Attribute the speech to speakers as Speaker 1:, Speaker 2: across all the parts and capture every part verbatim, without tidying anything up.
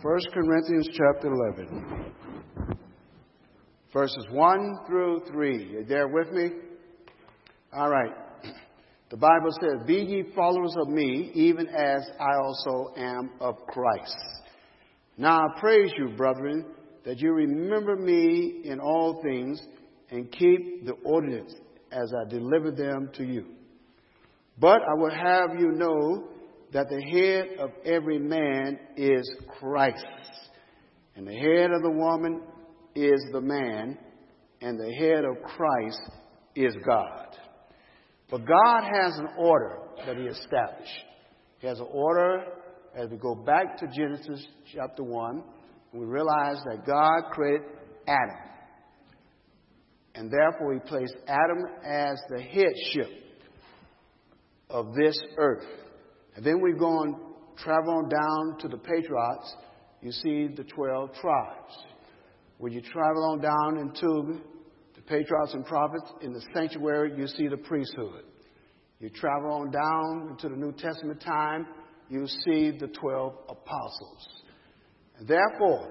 Speaker 1: First Corinthians chapter eleven, verses one through three. You there with me? All right. The Bible says, "Be ye followers of me, even as I also am of Christ. Now I praise you, brethren, that you remember me in all things and keep the ordinance as I deliver them to you. But I would have you know that the head of every man is Christ, and the head of the woman is the man, and the head of Christ is God." But God has an order that He established. He has an order as we go back to Genesis chapter one, and we realize that God created Adam. And therefore He placed Adam as the headship of this earth. And then we go on, travel on down to the patriarchs. You see the twelve tribes. When you travel on down into the patriarchs and prophets in the sanctuary, you see the priesthood. You travel on down into the New Testament time, you see the twelve apostles. And therefore,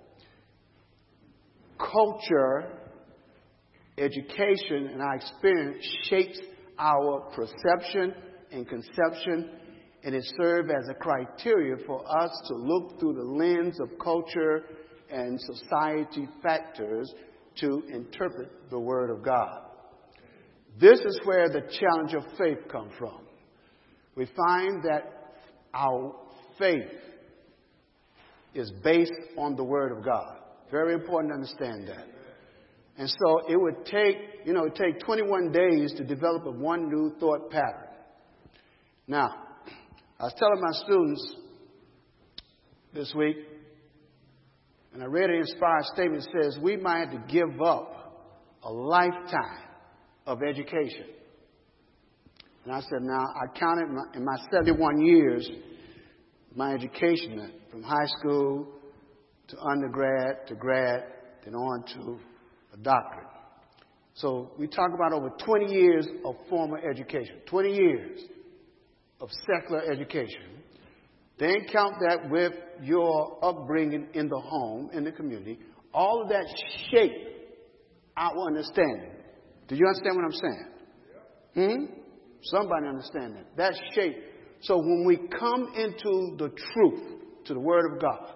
Speaker 1: culture, education, and our experience shapes our perception and conception, and it serves as a criteria for us to look through the lens of culture and society factors to interpret the Word of God. This is where the challenge of faith comes from. We find that our faith is based on the Word of God. Very important to understand that. And so it would take, you know, it would take twenty-one days to develop a one new thought pattern. Now, I was telling my students this week, and I read an inspired statement that says we might have to give up a lifetime of education. And I said, now, I counted my, in my seventy-one years, my education from high school to undergrad to grad, then on to a doctorate. So we talk about over twenty years of formal education, twenty years of secular education. Then count that with your upbringing in the home, in the community. All of that shape our understanding. Do you understand what I'm saying? Hmm? Somebody understand that. That shape. So when we come into the truth, to the Word of God,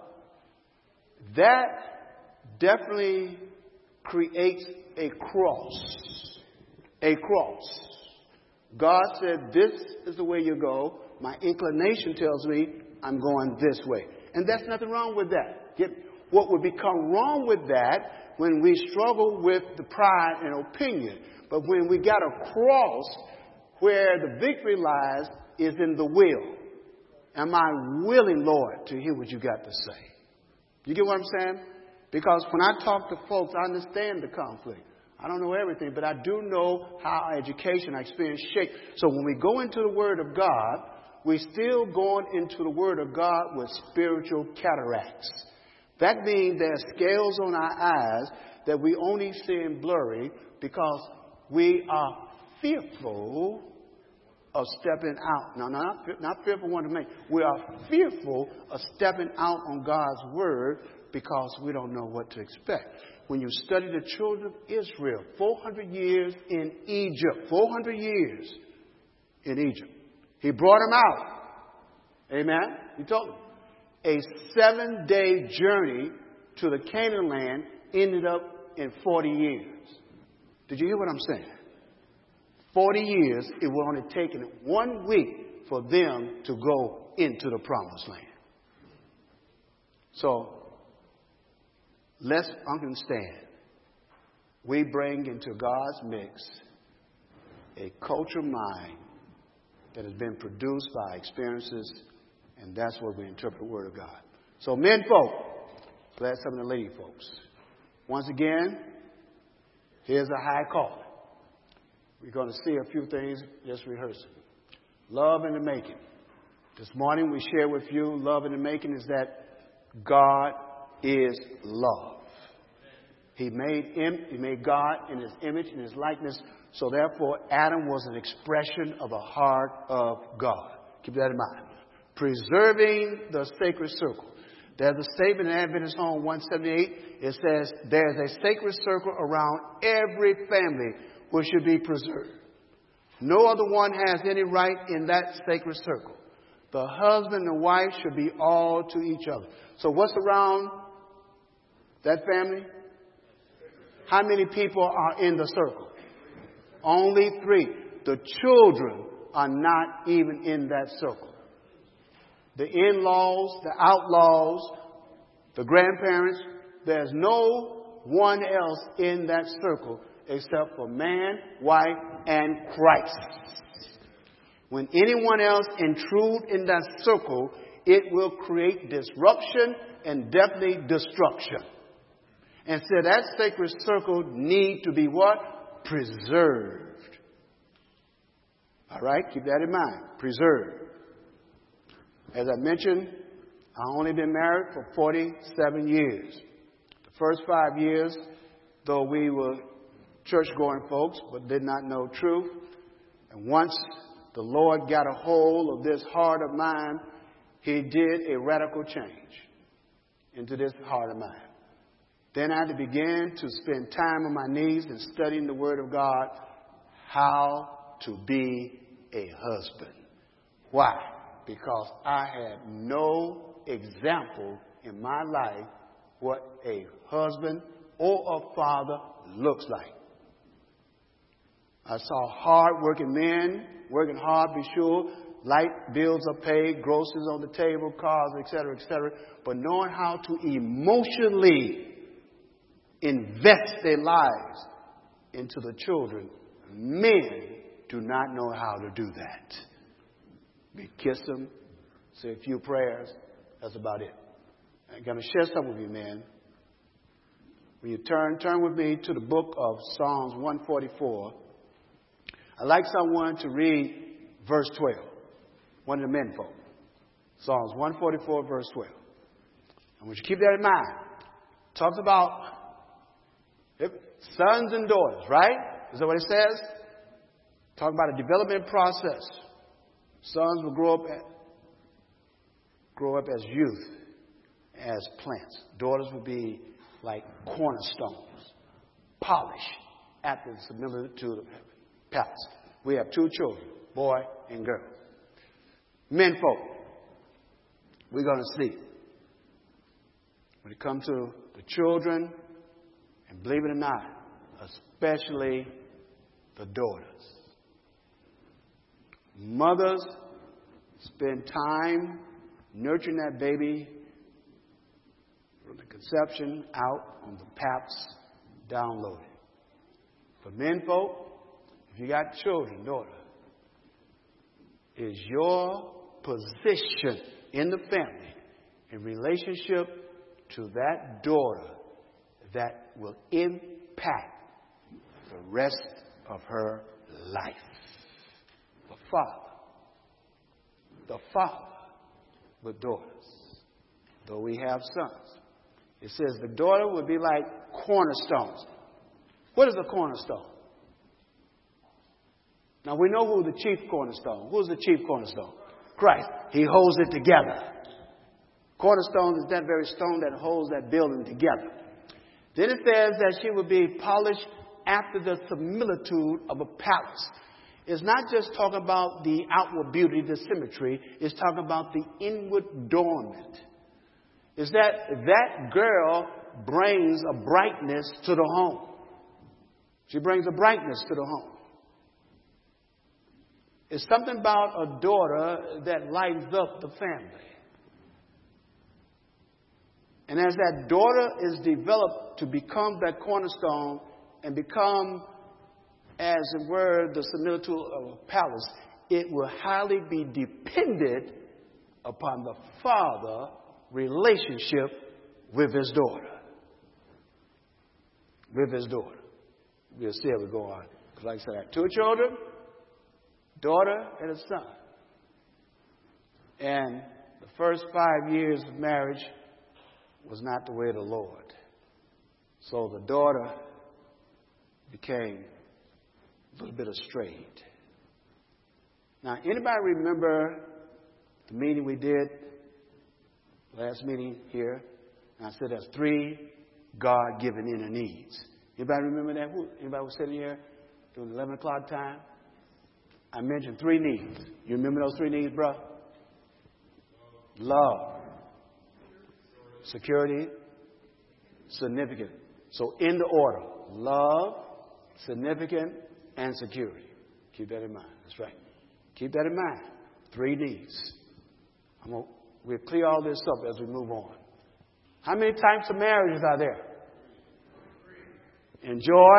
Speaker 1: that definitely creates a cross. A cross. God said, this is the way you go. My inclination tells me I'm going this way. And there's nothing wrong with that. Get, what would become wrong with that when we struggle with the pride and opinion. But when we got a cross where the victory lies is in the will. Am I willing, Lord, to hear what you got to say? You get what I'm saying? Because when I talk to folks, I understand the conflict. I don't know everything, but I do know how our education, our experience shaped. So when we go into the Word of God, we're still going into the Word of God with spiritual cataracts. That means there are scales on our eyes that we only see in blurry because we are fearful of stepping out. No, not, not fearful one to make. We are fearful of stepping out on God's Word because we don't know what to expect. When you study the children of Israel, four hundred years in Egypt, four hundred years in Egypt. He brought them out. Amen? He told them. A seven-day journey to the Canaan land ended up in forty years. Did you hear what I'm saying? forty years, it would only taken one week for them to go into the promised land. So, let's understand. We bring into God's mix a cultural mind that has been produced by experiences, and that's what we interpret the Word of God. So, men folk, glad some of the lady folks. Once again, here's a high calling. We're going to see a few things, just rehearsing. Love in the making. This morning we share with you, love in the making is that God is love. He made him, he made God in His image and His likeness. So therefore, Adam was an expression of the heart of God. Keep that in mind. Preserving the sacred circle. There's a statement in Adventist Home one seventy-eight. It says, there's a sacred circle around every family which should be preserved. No other one has any right in that sacred circle. The husband and wife should be all to each other. So what's around that family? How many people are in the circle? Only three. The children are not even in that circle. The in-laws, the outlaws, the grandparents, there's no one else in that circle except for man, wife, and Christ. When anyone else intrude in that circle, it will create disruption and definitely destruction. And so that sacred circle need to be what? Preserved. All right? Keep that in mind. Preserved. As I mentioned, I've only been married for forty-seven years. The first five years, though we were church-going folks, but did not know truth. And once the Lord got a hold of this heart of mine, He did a radical change into this heart of mine. Then I had to begin to spend time on my knees and studying the Word of God, how to be a husband. Why? Because I had no example in my life what a husband or a father looks like. I saw hard-working men, working hard, be sure, light bills are paid, groceries on the table, cars, et cetera, et cetera, but knowing how to emotionally invest their lives into the children, men do not know how to do that. We kiss them, say a few prayers, that's about it. I'm going to share some with you, man. When you turn, turn with me to the book of Psalms one forty-four. I'd like someone to read verse twelve. One of the men folk. Psalms one forty-four, verse twelve. I want you to keep that in mind. It talks about sons and daughters, right? Is that what it says? Talk about a development process. Sons will grow up at, grow up as youth, as plants. Daughters will be like cornerstones, polished after the similitude of palace. We have two children, boy and girl. Men folk, we're going to see. When it comes to the children, and believe it or not, especially the daughters. Mothers spend time nurturing that baby from the conception out on the paps downloaded. For men folk, if you got children, daughter, is your position in the family in relationship to that daughter that will impact the rest of her life. The father, the father with daughters, though we have sons. It says the daughter would be like cornerstones. What is a cornerstone? Now we know who the chief cornerstone. Who's the chief cornerstone? Christ. He holds it together. Cornerstone is that very stone that holds that building together. Then it says that she would be polished after the similitude of a palace. It's not just talking about the outward beauty, the symmetry. It's talking about the inward adornment. Is that that girl brings a brightness to the home. She brings a brightness to the home. It's something about a daughter that lightens up the family. And as that daughter is developed to become that cornerstone and become, as it were, the similitude of a palace, it will highly be dependent upon the father relationship with his daughter. With his daughter. We'll see how we go on. Because like I said, I have two children, daughter and a son. And the first five years of marriage was not the way of the Lord. So the daughter became a little bit estrayed. Now, anybody remember the meeting we did last meeting here, and I said there's three God-given inner needs. Anybody remember that? Who, anybody was sitting here during the eleven o'clock time? I mentioned three needs. You remember those three needs, bro? Love, security, significant. So in the order, love, significant, and security. Keep that in mind. That's right. Keep that in mind. Three needs. I'm gonna, we'll clear all this up as we move on. How many types of marriages are there? Enjoy,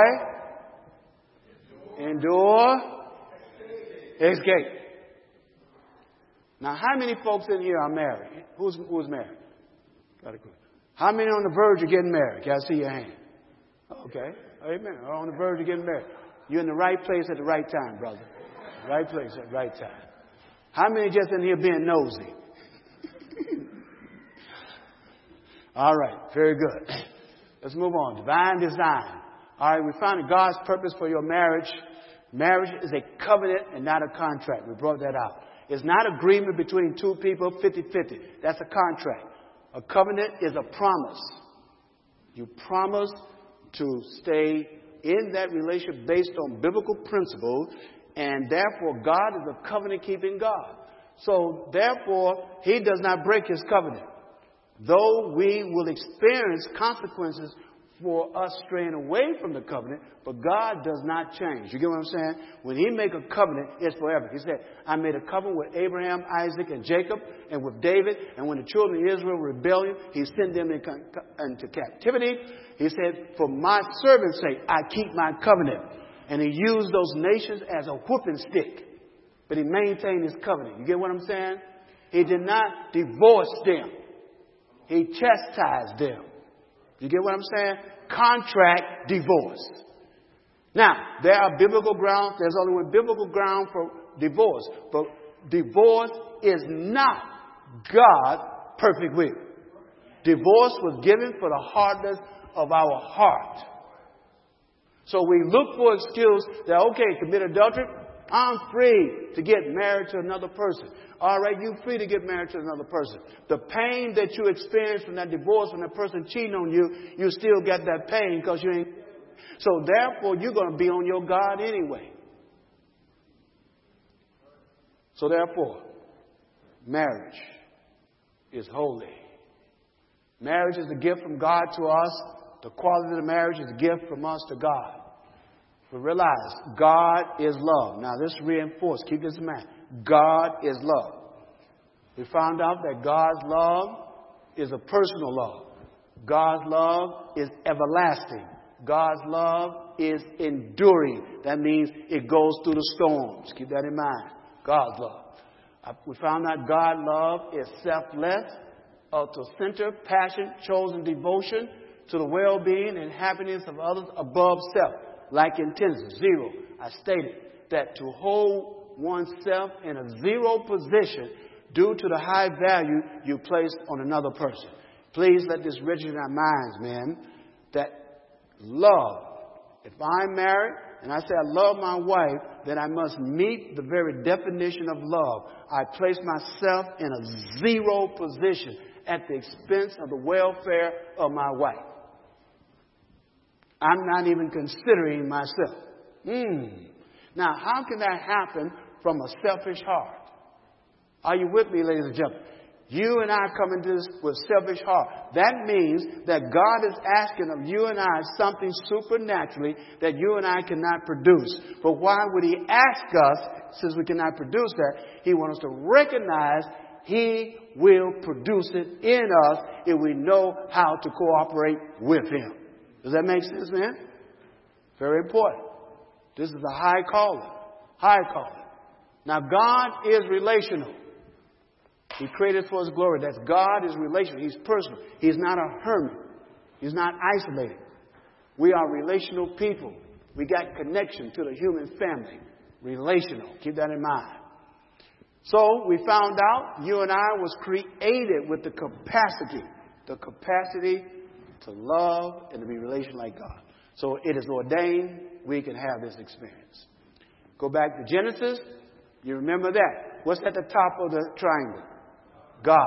Speaker 1: endure, escape. Now, how many folks in here are married? Who's, who's married? Got a group. How many on the verge of getting married? Can I see your hand? Okay. Amen. Are on the verge of getting married. You're in the right place at the right time, brother. Right place at the right time. How many just in here being nosy? All right. Very good. Let's move on. Divine design. All right. We found that God's purpose for your marriage. Marriage is a covenant and not a contract. We brought that out. It's not agreement between two people, fifty-fifty. That's a contract. A covenant is a promise. You promise to stay in that relationship based on biblical principles, and therefore God is a covenant-keeping God. So therefore, He does not break His covenant. Though we will experience consequences for us straying away from the covenant, but God does not change. You get what I'm saying? When He make a covenant, it's forever. He said, I made a covenant with Abraham, Isaac, and Jacob, and with David. And when the children of Israel were rebellion, He sent them into captivity. He said, for my servant's sake, I keep my covenant. And He used those nations as a whooping stick. But He maintained His covenant. You get what I'm saying? He did not divorce them. He chastised them. You get what I'm saying? Contract divorce. Now, there are biblical grounds. There's only one biblical ground for divorce. But divorce is not God's perfect will. Divorce was given for the hardness of our heart. So we look for excuse that, okay, commit adultery. I'm free to get married to another person. All right, you're free to get married to another person. The pain that you experience from that divorce, when that person cheating on you, you still get that pain because you ain't. So therefore, you're going to be on your guard anyway. So therefore, marriage is holy. Marriage is a gift from God to us. The quality of the marriage is a gift from us to God. But realize, God is love. Now, this reinforced. Keep this in mind. God is love. We found out that God's love is a personal love. God's love is everlasting. God's love is enduring. That means it goes through the storms. Keep that in mind. God's love. We found out God's love is selfless, auto-centered, passion, chosen devotion to the well-being and happiness of others above self. Like in Genesis, zero. I stated that to hold oneself in a zero position due to the high value you place on another person. Please let this register in our minds, man, that love, if I'm married and I say I love my wife, then I must meet the very definition of love. I place myself in a zero position at the expense of the welfare of my wife. I'm not even considering myself. Mm. Now, how can that happen from a selfish heart? Are you with me, ladies and gentlemen? You and I come into this with selfish heart. That means that God is asking of you and I something supernaturally that you and I cannot produce. But why would He ask us, since we cannot produce that? He wants us to recognize He will produce it in us if we know how to cooperate with Him. Does that make sense, man? Very important. This is a high calling. High calling. Now, God is relational. He created for His glory. That's God is relational. He's personal. He's not a hermit. He's not isolated. We are relational people. We got connection to the human family. Relational. Keep that in mind. So we found out you and I was created with the capacity, the capacity to love and to be relational like God. So it is ordained we can have this experience. Go back to Genesis. You remember that. What's at the top of the triangle? God.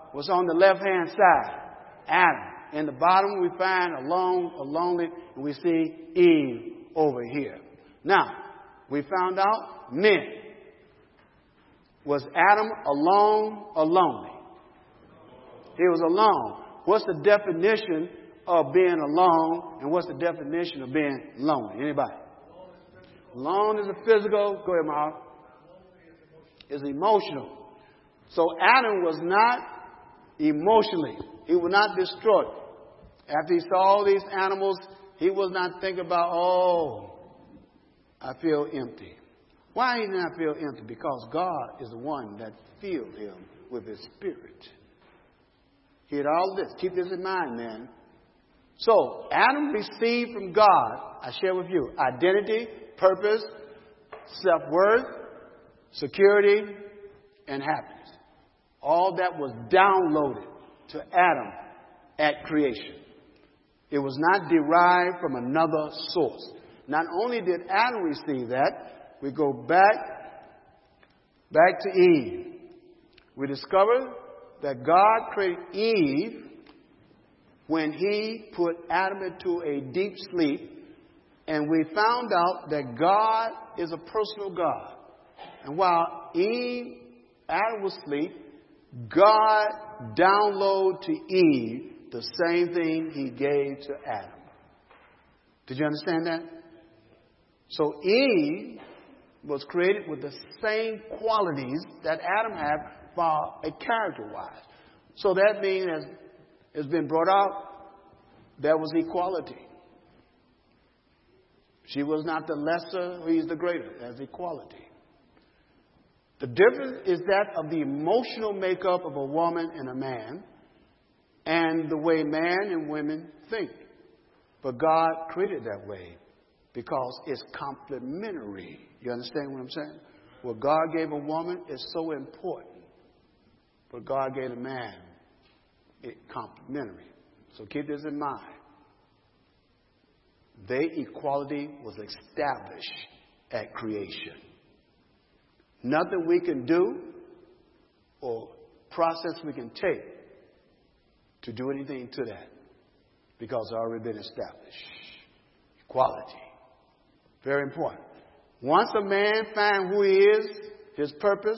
Speaker 1: was on the left-hand side, Adam. In the bottom, we find alone, a lonely, and we see Eve over here. Now, we found out men. Was Adam alone or lonely? He was alone. What's the definition of being alone, and what's the definition of being lonely? Anybody? Alone is a physical. Go ahead, Mark. Is emotional. So Adam was not emotionally. He was not distraught. After he saw all these animals, he was not thinking about, oh, I feel empty. Why did he not feel empty? Because God is the one that filled him with his spirit. He had all this. Keep this in mind, man. So Adam received from God, I share with you, identity, purpose, self-worth, security, and happiness. All that was downloaded to Adam at creation. It was not derived from another source. Not only did Adam receive that, we go back, back to Eve. We discover that God created Eve when he put Adam into a deep sleep, and we found out that God is a personal God. And while Eve, Adam was asleep, God downloaded to Eve the same thing he gave to Adam. Did you understand that? So Eve was created with the same qualities that Adam had, for a character-wise. So that means, as has been brought out, there was equality. She was not the lesser, he's the greater. There's equality. The difference is that of the emotional makeup of a woman and a man, and the way man and women think. But God created it that way because it's complementary. You understand what I'm saying? What God gave a woman is so important. But God gave a man it complementary. So keep this in mind. Their equality was established at creation. Nothing we can do or process we can take to do anything to that, because it's already been established. Equality. Very important. Once a man finds who he is, his purpose,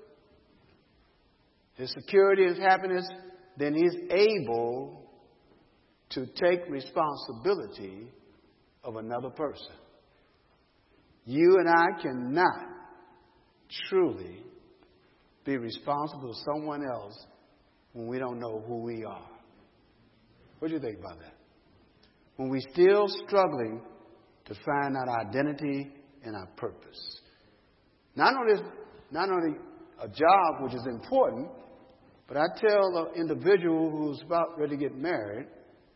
Speaker 1: his security, his happiness, then he's able to take responsibility of another person. You and I cannot truly be responsible for someone else when we don't know who we are. What do you think about that? When we're still struggling to find our identity and our purpose. Not only, not only a job, which is important, but I tell an individual who's about ready to get married,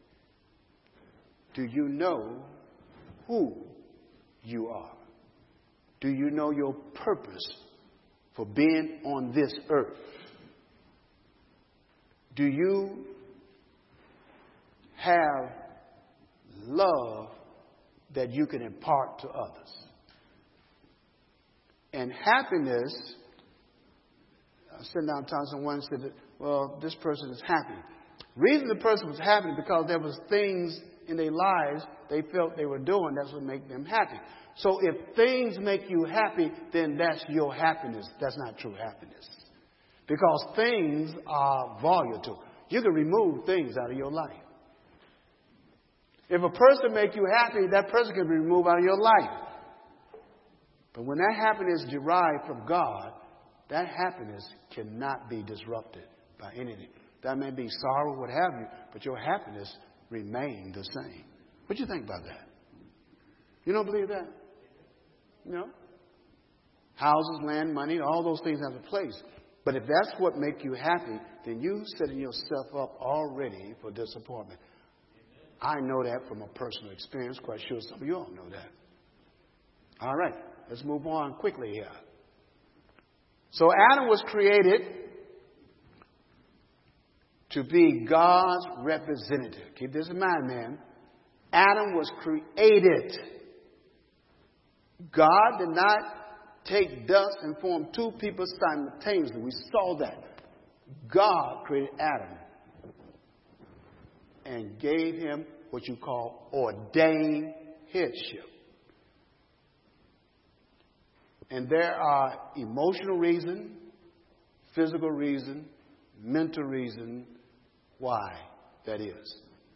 Speaker 1: do you know who you are? Do you know your purpose for being on this earth? Do you have love that you can impart to others? And happiness, I was sitting down talking to someone and said, that, well, this person is happy. The reason the person was happy is because there was things in their lives they felt they were doing that's what made them happy. So if things make you happy, then that's your happiness. That's not true happiness. Because things are volatile. You can remove things out of your life. If a person makes you happy, that person can be removed out of your life. But when that happiness is derived from God, that happiness cannot be disrupted by anything. That may be sorrow, what have you, but your happiness remains the same. What do you think about that? You don't believe that? No? Houses, land, money, all those things have a place. But if that's what makes you happy, then you're setting yourself up already for disappointment. I know that from a personal experience. Quite sure some of you all know that. All right. Let's move on quickly here. So Adam was created to be God's representative. Keep this in mind, man. Adam was created. God did not take dust and form two people simultaneously. We saw that. God created Adam and gave him what you call ordained headship. And there are emotional reasons, physical reason, mental reason why that is.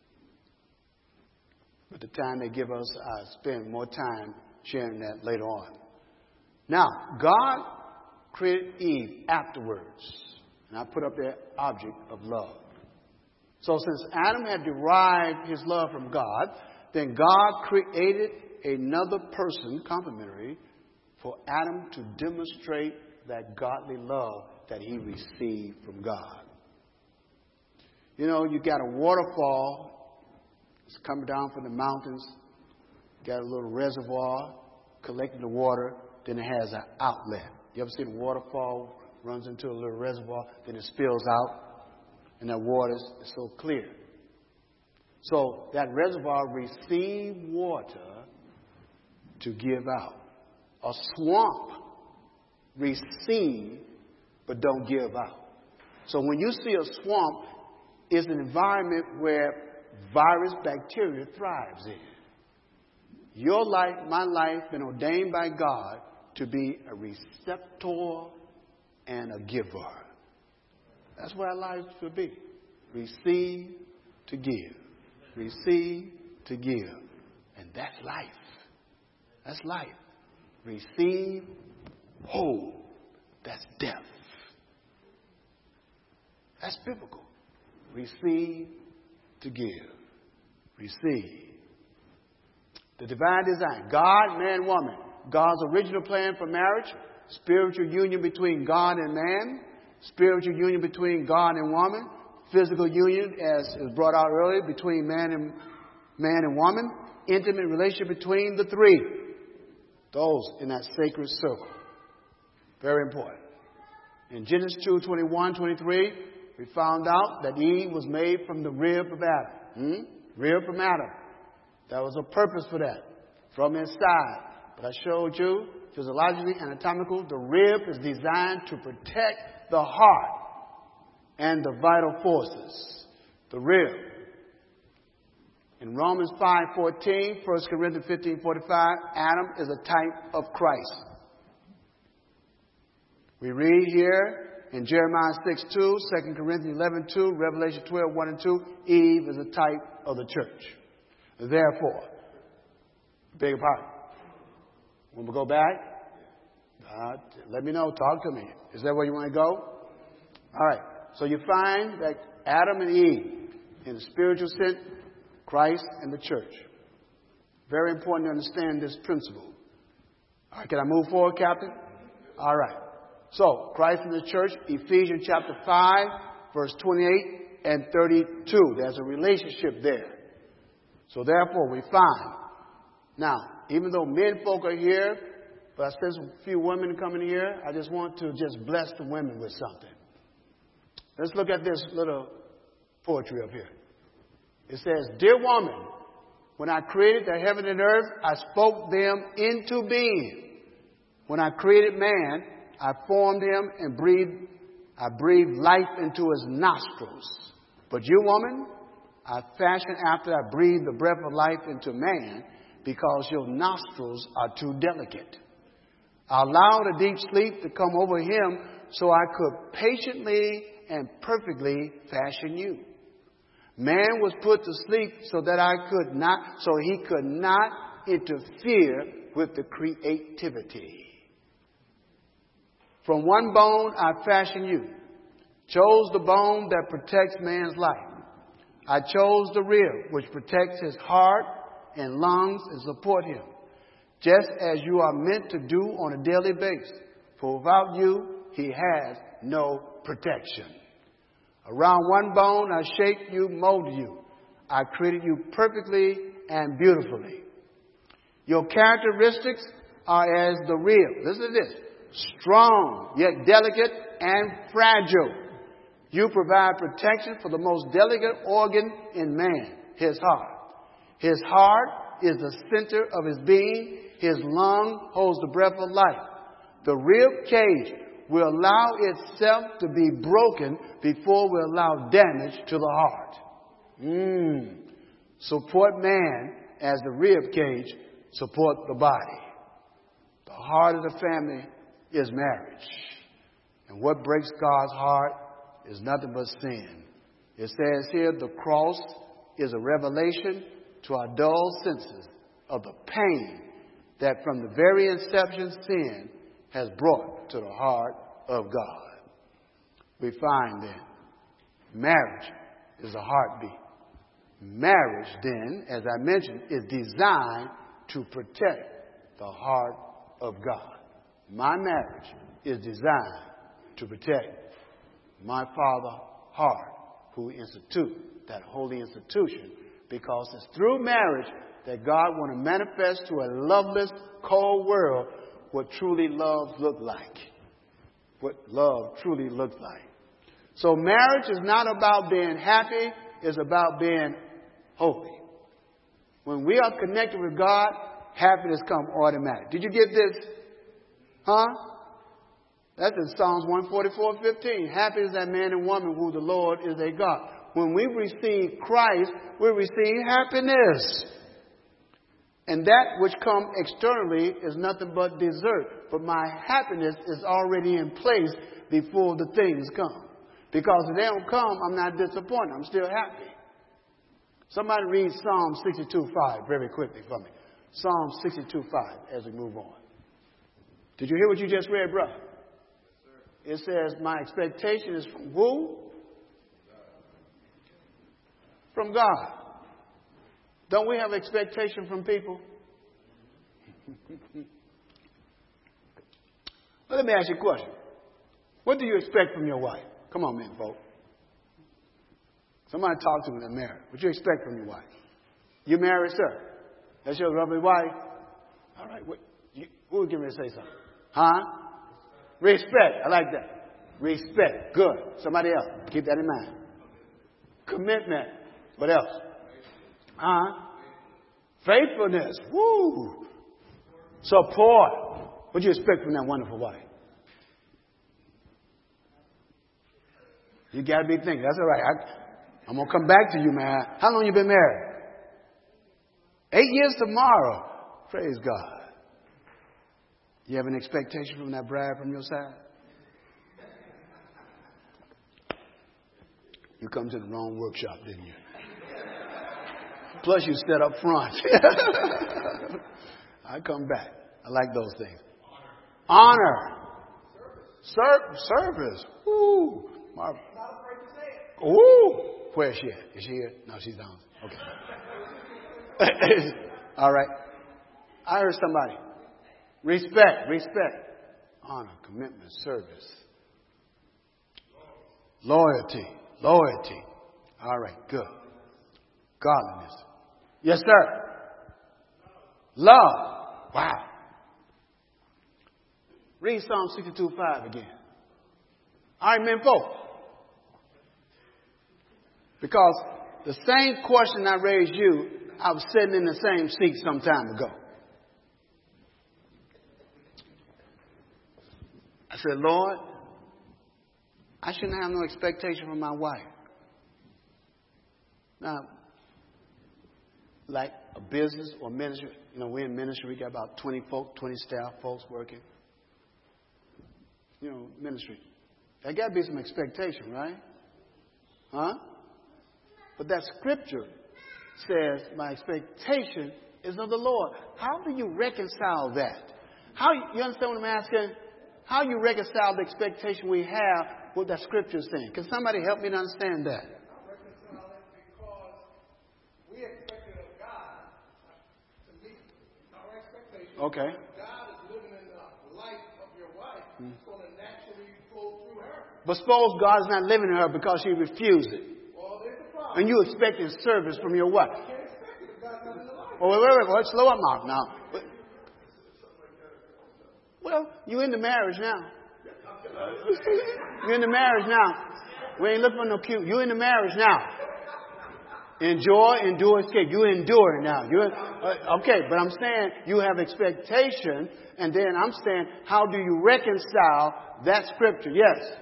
Speaker 1: But the time they give us, I spend more time sharing that later on. Now, God created Eve afterwards. And I put up that object of love. So since Adam had derived his love from God, then God created another person, complementary, for Adam to demonstrate that godly love that he received from God. You know, you got a waterfall. It's coming down from the mountains. Got a little reservoir collecting the water. Then it has an outlet. You ever see the waterfall runs into a little reservoir, then it spills out, and that water is so clear. So that reservoir received water to give out. A swamp receive but don't give out. So when you see a swamp, it's an environment where virus, bacteria thrives in. Your life, my life, been ordained by God to be a receptor and a giver. That's what our lives should be. Receive to give. Receive to give. And that's life. That's life. Receive, hold. That's death. That's biblical. Receive to give. Receive. The divine design. God, man, woman. God's original plan for marriage. Spiritual union between God and man. Spiritual union between God and woman. Physical union, as was brought out earlier, between man and man and woman. Intimate relationship between the three. Those in that sacred circle. Very important. In Genesis two, twenty-one, twenty-three, we found out that Eve was made from the rib of Adam. Hmm? Rib from Adam. There was a purpose for that. From his side. But I showed you, physiologically, anatomical, the rib is designed to protect the heart and the vital forces. The rib. In Romans five fourteen, First Corinthians fifteen forty-five, Adam is a type of Christ. We read here in Jeremiah six two, Second Corinthians eleven two, Revelation twelve one and two, Eve is a type of the church. Therefore, beg your pardon. When we go back, uh, let me know. Talk to me. Is that where you want to go? All right. So you find that Adam and Eve, in the spiritual sense, Christ and the church. Very important to understand this principle. All right. Can I move forward, Captain? All right. So, Christ and the church, Ephesians chapter five, verse twenty-eight and thirty-two. There's a relationship there. So therefore, we find. Now, even though men folk are here, but I sense a few women coming here, I just want to just bless the women with something. Let's look at this little poetry up here. It says, "Dear woman, when I created the heaven and earth, I spoke them into being. When I created man, I formed him and breathed, I breathed life into his nostrils. But you, woman, I fashioned after I breathed the breath of life into man, because your nostrils are too delicate. I allowed a deep sleep to come over him so I could patiently and perfectly fashion you. Man was put to sleep so that I could not, so he could not interfere with the creativity. From one bone I fashioned you, chose the bone that protects man's life. I chose the rib which protects his heart and lungs and support him, just as you are meant to do on a daily basis. For without you, he has no protection. Around one bone I shaped you, molded you. I created you perfectly and beautifully. Your characteristics are as the rib. Listen to this. Strong, yet delicate and fragile. You provide protection for the most delicate organ in man, his heart. His heart is the center of his being. His lung holds the breath of life. The rib cage will allow itself to be broken before we allow damage to the heart. Mm. Support man as the rib cage support the body. The heart of the family is marriage. And what breaks God's heart is nothing but sin. It says here the cross is a revelation to our dull senses of the pain that from the very inception sin has brought to the heart of God. We find then marriage is a heartbeat. Marriage then, as I mentioned, is designed to protect the heart of God. My marriage is designed to protect my Father's heart, who instituted that holy institution, because it's through marriage that God wants to manifest to a loveless, cold world what truly love looks like. What love truly looks like. So marriage is not about being happy, it's about being holy. When we are connected with God, happiness comes automatic. Did you get this? Huh? That's in Psalms one forty-four fifteen. Happy is that man and woman who the Lord is their God. When we receive Christ, we receive happiness. And that which comes externally is nothing but dessert. But my happiness is already in place before the things come. Because if they don't come, I'm not disappointed. I'm still happy. Somebody read Psalm sixty-two five very quickly for me. Psalm sixty-two five as we move on. Did you hear what you just read, brother? It says, my expectation is from who? From God. Don't we have expectation from people? Well, let me ask you a question. What do you expect from your wife? Come on, men, folks. Somebody talk to me that's married. What do you expect from your wife? You married, sir? That's your lovely wife? All right. What, you, who would give me to say something? Huh? Respect. I like that. Respect. Good. Somebody else. Keep that in mind. Commitment. What else? Huh? Faithfulness. Woo. Support. What do you expect from that wonderful wife? You got to be thinking. That's all right. I, I'm going to come back to you, man. How long you been married? Eight years tomorrow. Praise God. You have an expectation from that bride from your side? You come to the wrong workshop, didn't you? Plus you sat up front. I come back. I like those things. Honor. Honor. Service. Service. Ooh. Mar- Ooh. Where is she at? Is she here? No, she's down. Okay. All right. I heard somebody. Respect. Respect. Honor. Commitment. Service. Loyalty. Loyalty. All right. Good. Godliness. Yes, sir. Love. Wow. Read Psalm sixty-two five again. All right, men, folks. Because the same question I raised you, I was sitting in the same seat some time ago. I said, Lord, I shouldn't have no expectation from my wife. Now, like a business or ministry, you know, we're in ministry, we got about twenty folks, twenty staff folks working. You know, ministry. There got to be some expectation, right? Huh? But that scripture says, my expectation is of the Lord. How do you reconcile that? How, you understand what I'm asking? How you reconcile the expectation we have with that scripture is saying? Can somebody help me to understand that?
Speaker 2: I reconcile it because we expected of God to meet our expectations.
Speaker 1: Okay.
Speaker 2: If God is living in the life of your wife, mm. It's going to naturally flow through her.
Speaker 1: But suppose God is not living in her because she refused it.
Speaker 2: Well, there's a problem.
Speaker 1: And you expecting service from your wife.
Speaker 2: You can't expect it if God's not in the life.
Speaker 1: Oh, wait, wait, wait, wait. Slow up now. now. Well, you're in the marriage now. You're in the marriage now. We ain't looking for no cute. You're in the marriage now. Enjoy, endure, escape. You endure now. You uh, okay? But I'm saying you have expectation, and then I'm saying, how do you reconcile that scripture? Yes.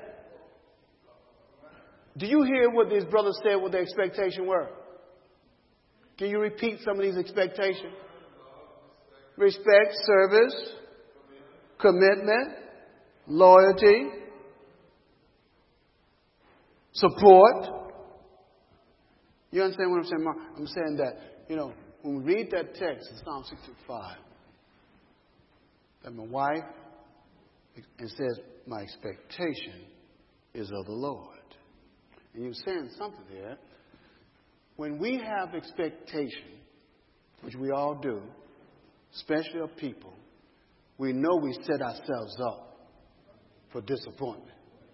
Speaker 1: Do you hear what these brothers said? What their expectation were? Can you repeat some of these expectations? Respect, service, commitment, loyalty, support. You understand what I'm saying, Mark? I'm saying that, you know, when we read that text in Psalm sixty-five, that my wife, it says, my expectation is of the Lord. And you're saying something there. When we have expectation, which we all do, especially of people, we know we set ourselves up for disappointment.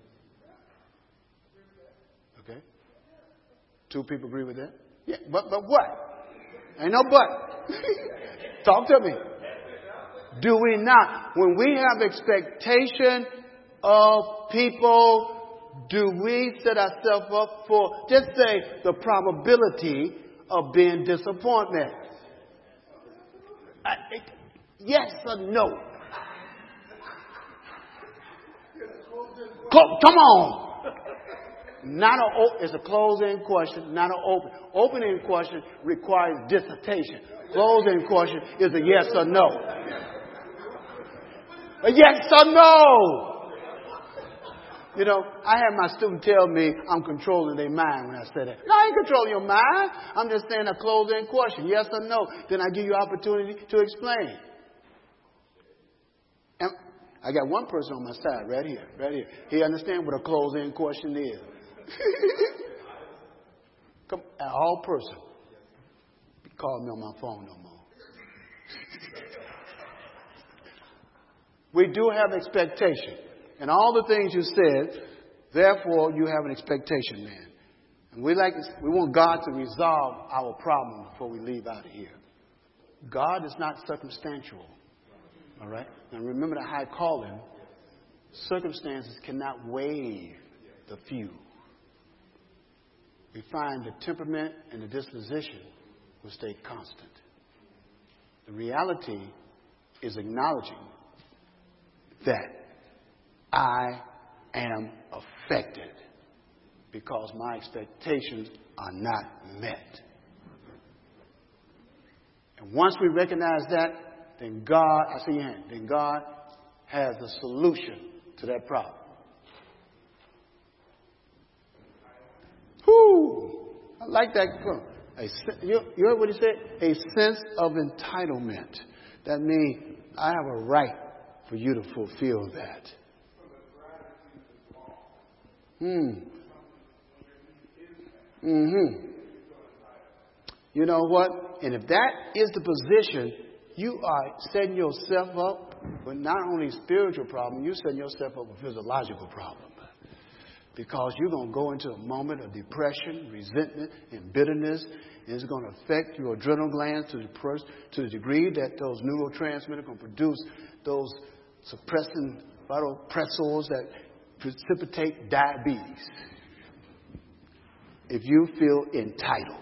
Speaker 1: Okay? Two people agree with that? Yeah, but but what? Ain't no but. Talk to me. Do we not? When we have expectation of people, do we set ourselves up for, just say, the probability of being disappointment? I, it, yes or no? Cl- come on. Not a, it's a closed-end question, not an open. Open-end question requires dissertation. Closed-end question is a yes or no. A yes or no. You know, I had my student tell me I'm controlling their mind when I said that. No, I ain't controlling your mind. I'm just saying a closed-end question, yes or no. Then I give you opportunity to explain. And I got one person on my side right here, right here. He understands what a closed-end question is. Come, all person. Call me on my phone no more. We do have expectation. And all the things you said, therefore you have an expectation, man. And we like to, we want God to resolve our problem before we leave out of here. God is not circumstantial. All right? Now remember the high calling. Circumstances cannot waive the few. We find the temperament and the disposition will stay constant. The reality is acknowledging that I am affected because my expectations are not met. And once we recognize that, then God, I see your hand, then God has the solution to that problem. Whoo! I like that. A, you, you heard what he said? A sense of entitlement. That means I have a right for you to fulfill that. Hmm. Mm-hmm. You know what? And if that is the position, you are setting yourself up with not only spiritual problem, you're setting yourself up with a physiological problem. Because you're going to go into a moment of depression, resentment, and bitterness. And it's going to affect your adrenal glands to the, pers- to the degree that those neurotransmitters are going to produce those suppressing phytopressors that precipitate diabetes. If you feel entitled.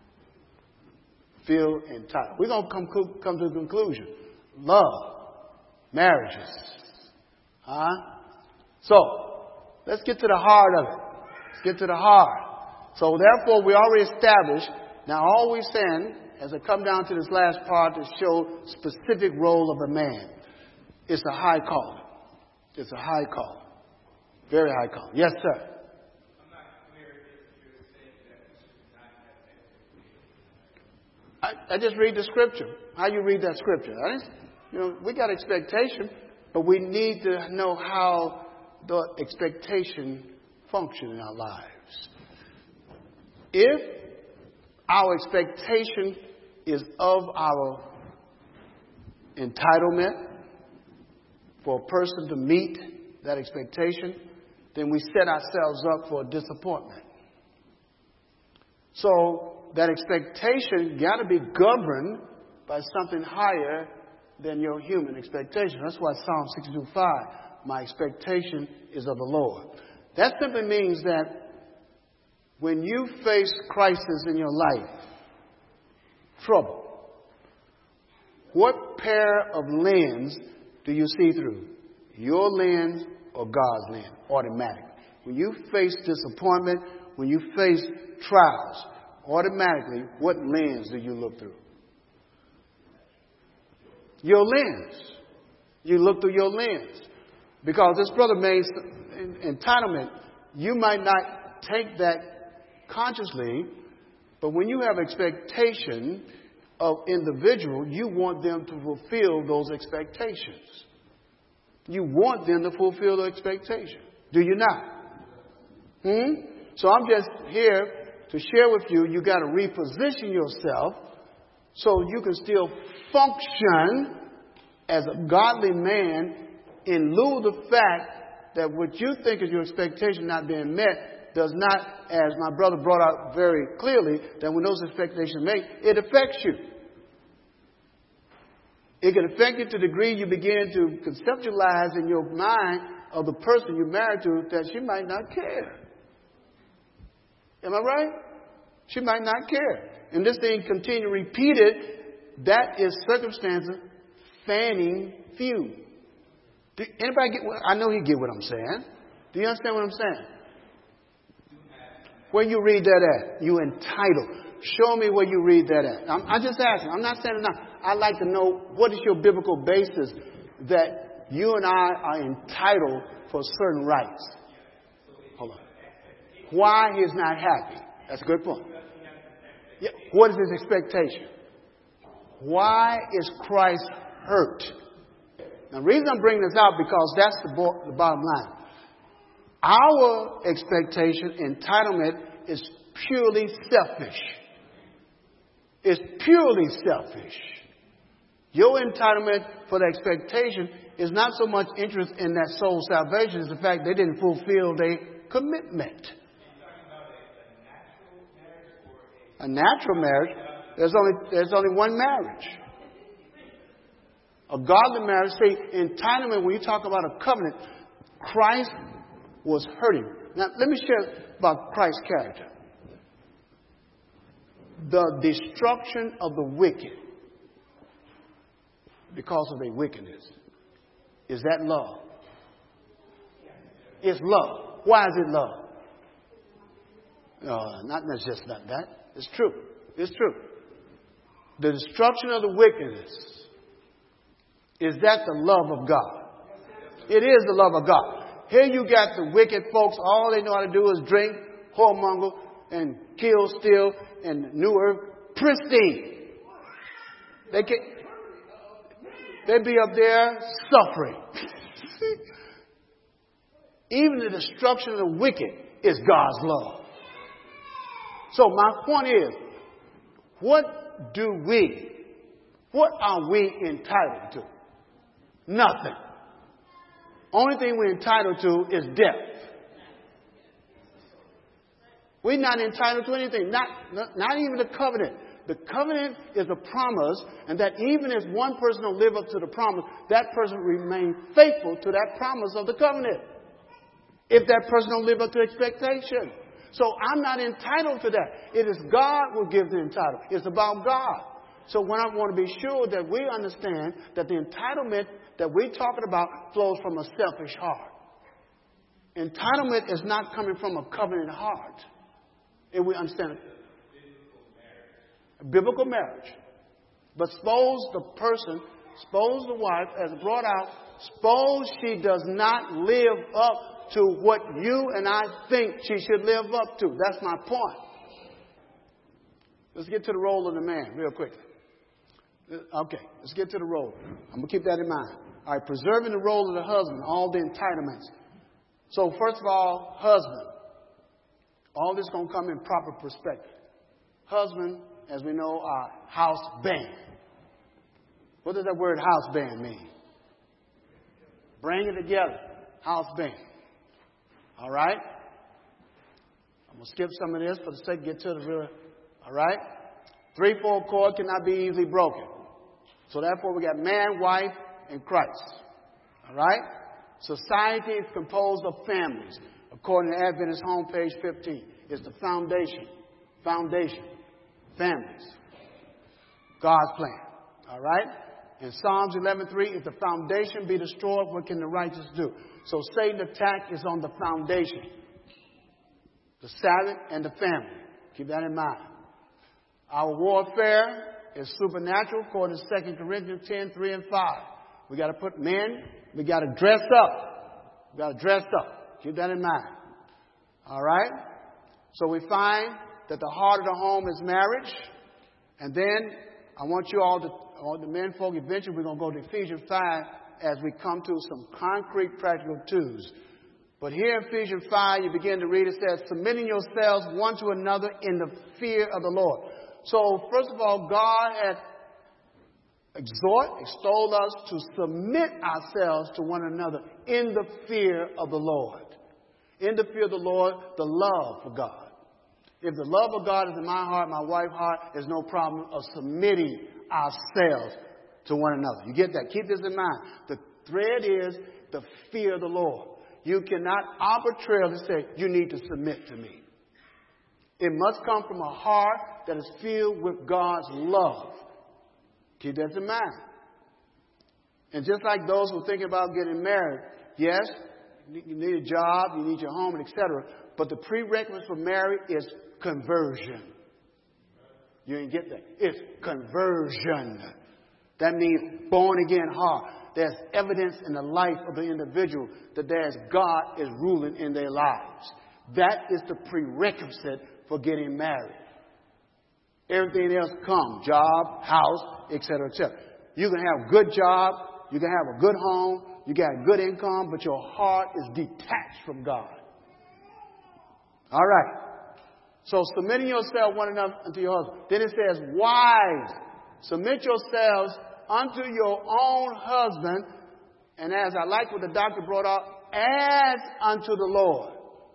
Speaker 1: Feel entitled. We're going to come, come to the conclusion. Love. Marriages. Huh? So, let's get to the heart of it. Let's get to the heart. So therefore, we already established. Now, all we're saying, as I come down to this last part to show specific role of a man, it's a high calling. It's a high calling. Very high calling. Yes, sir.
Speaker 2: I'm not clear if you're saying that we should not have expectations.
Speaker 1: I, I just read the scripture. How you read that scripture? I didn't, you know, we got expectation, but we need to know how the expectation function in our lives. If our expectation is of our entitlement for a person to meet that expectation, then we set ourselves up for disappointment. So that expectation got to be governed by something higher than your human expectation. That's why Psalm sixty-two five, my expectation is of the Lord. That simply means that when you face crisis in your life, trouble, what pair of lens do you see through? Your lens or God's lens? Automatically. When you face disappointment, when you face trials, automatically, what lens do you look through? Your lens. You look through your lens. Because this brother made entitlement, you might not take that consciously, but when you have expectation of individual, you want them to fulfill those expectations. You want them to fulfill the expectation. Do you not? Hmm? So I'm just here to share with you, you got to reposition yourself so you can still function as a godly man in lieu of the fact that what you think is your expectation not being met does not, as my brother brought out very clearly, that when those expectations are made, it affects you. It can affect you to the degree you begin to conceptualize in your mind of the person you're married to that she might not care. Am I right? She might not care. And this thing continue repeated, that is circumstances fanning fuel. Do anybody get what, I know he get what I'm saying. Do you understand what I'm saying? Where you read that at? You entitled. Show me where you read that at. I'm, I'm just asking. I'm not saying enough. I'd like to know what is your biblical basis that you and I are entitled for certain rights. Hold on. Why he's not happy? That's a good point. Yeah. What is his expectation? Why is Christ hurt? Now, the reason I'm bringing this out because that's the, bo- the bottom line. Our expectation, entitlement, is purely selfish. It's purely selfish. Your entitlement for the expectation is not so much interest in that soul salvation as the fact they didn't fulfill their commitment. A natural marriage, there's only there's only one marriage. A godly marriage, see, entitlement, when you talk about a covenant, Christ was hurting. Now, let me share about Christ's character. The destruction of the wicked because of their wickedness. Is that love? It's love. Why is it love? Uh, not that's just not that. It's true. It's true. The destruction of the wickedness, is that the love of God? It is the love of God. Here you got the wicked folks, all they know how to do is drink, whoremonger, and kill, steal, and New Earth, pristine. They can, they be up there suffering. Even the destruction of the wicked is God's love. So my point is, what do we, what are we entitled to? Nothing. Only thing we're entitled to is death. We're not entitled to anything, not, not, not even the covenant. The covenant is a promise, and that even if one person don't live up to the promise, that person remain faithful to that promise of the covenant. If that person don't live up to expectation. So I'm not entitled to that. It is God who gives the entitlement. It's about God. So when I want to be sure that we understand that the entitlement that we're talking about flows from a selfish heart. Entitlement is not coming from a covenant heart. And we understand it. A biblical marriage. But suppose the person, suppose the wife, as brought out, suppose she does not live up to what you and I think she should live up to. That's my point. Let's get to the role of the man real quickly. Okay, let's get to the role. I'm going to keep that in mind. All right, preserving the role of the husband, all the entitlements. So first of all, husband. All this is going to come in proper perspective. Husband, as we know, are house band. What does that word house band mean? Bring it together. House band. All right? I'm going to skip some of this for the sake of get to the real. All right? Three-fold cord cannot be easily broken. So therefore we got man, wife, and Christ. All right? Society is composed of families, according to Adventist homepage fifteen. is the foundation. Foundation. Families. God's plan. All right? In Psalms eleven three, if the foundation be destroyed, what can the righteous do? So Satan's attack is on the foundation. The Sabbath and the family. Keep that in mind. Our warfare is supernatural according to Second Corinthians ten, three and five. We got to put men, we got to dress up. We got to dress up. Keep that in mind. All right? So we find that the heart of the home is marriage. And then I want you all to, all the men folk, eventually we're going to go to Ephesians five as we come to some concrete practical tools. But here in Ephesians five, you begin to read, it says, submitting yourselves one to another in the fear of the Lord. So, first of all, God had exhort, extolled us to submit ourselves to one another in the fear of the Lord. In the fear of the Lord, the love for God. If the love of God is in my heart, my wife's heart, there's no problem of submitting ourselves to one another. You get that? Keep this in mind. The thread is the fear of the Lord. You cannot arbitrarily say, you need to submit to me. It must come from a heart that is filled with God's love. Keep that in mind. And just like those who think about getting married, yes, you need a job, you need your home, et cetera. But the prerequisite for marriage is conversion. You didn't get that. It's conversion. That means born again heart. There's evidence in the life of the individual that there's God is ruling in their lives. That is the prerequisite for getting married. Everything else comes. Job, house, et cetera, et cetera. You can have a good job. You can have a good home. You got a good income, but your heart is detached from God. All right. So submitting yourself one another unto your husband. Then it says, wives, submit yourselves unto your own husband. And as I like what the doctor brought up, as unto the Lord.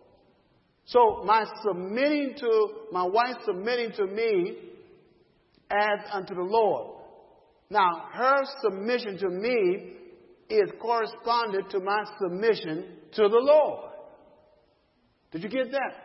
Speaker 1: So my submitting to, my wife submitting to me as unto the Lord. Now, her submission to me is corresponded to my submission to the Lord. Did you get that?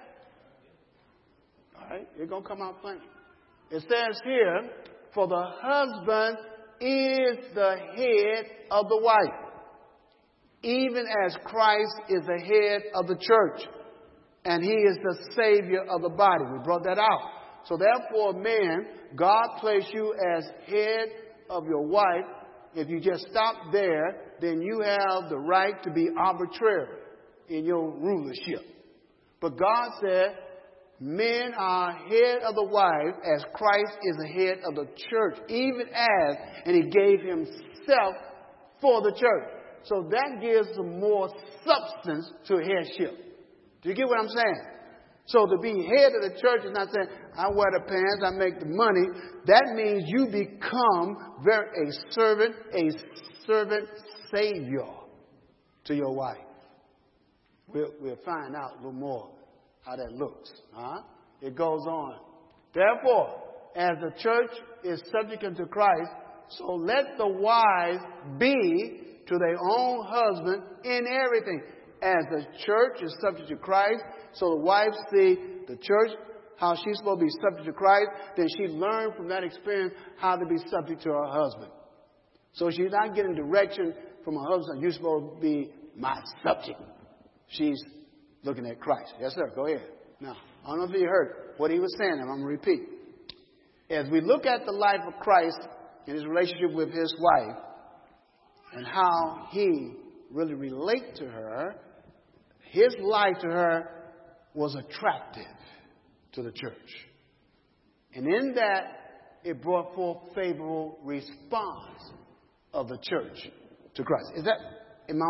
Speaker 1: All right, it's going to come out plain. It says here, for the husband is the head of the wife, even as Christ is the head of the church, and he is the Savior of the body. We brought that out. So therefore, men, God placed you as head of your wife. If you just stop there, then you have the right to be arbitrary in your rulership. But God said, men are head of the wife as Christ is the head of the church, even as, and he gave himself for the church. So that gives some more substance to headship. Do you get what I'm saying? So to be head of the church is not saying, I wear the pants, I make the money. That means you become very a servant, a servant savior to your wife. We'll, we'll find out a little more how that looks. Huh? It goes on. Therefore, as the church is subject unto Christ, so let the wives be to their own husband in everything. As the church is subject to Christ, so the wife see the church, how she's supposed to be subject to Christ, then she learned from that experience how to be subject to her husband. So she's not getting direction from her husband, you're supposed to be my subject. She's looking at Christ. Yes, sir. Go ahead. Now, I don't know if you heard what he was saying, and I'm going to repeat. As we look at the life of Christ in his relationship with his wife and how he really relates to her, his life to her was attractive to the church. And in that, it brought forth favorable response of the church to Christ. Is that, am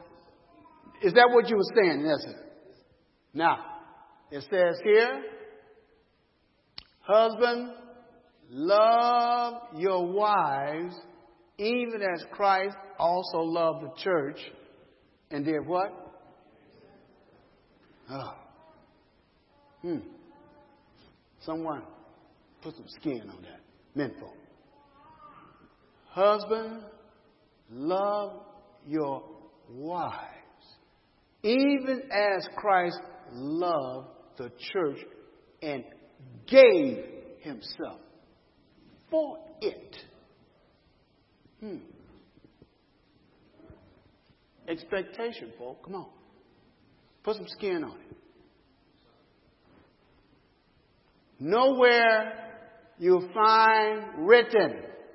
Speaker 1: I, is that what you were saying in essence? Now, it says here, husband, love your wives, even as Christ also loved the church and did what? Oh. Hmm. Someone put some skin on that. Menfolk. Husband, love your wives, even as Christ loved the church and gave himself for it. Hmm. Expectation, folks. Come on. Put some skin on it. Nowhere you'll find written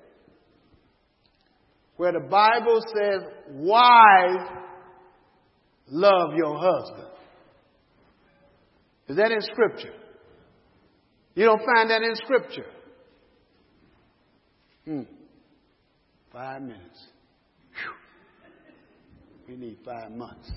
Speaker 1: where the Bible says, wives, love your husband. Is that in Scripture? You don't find that in Scripture. Hmm. Five minutes. Whew. We need five months.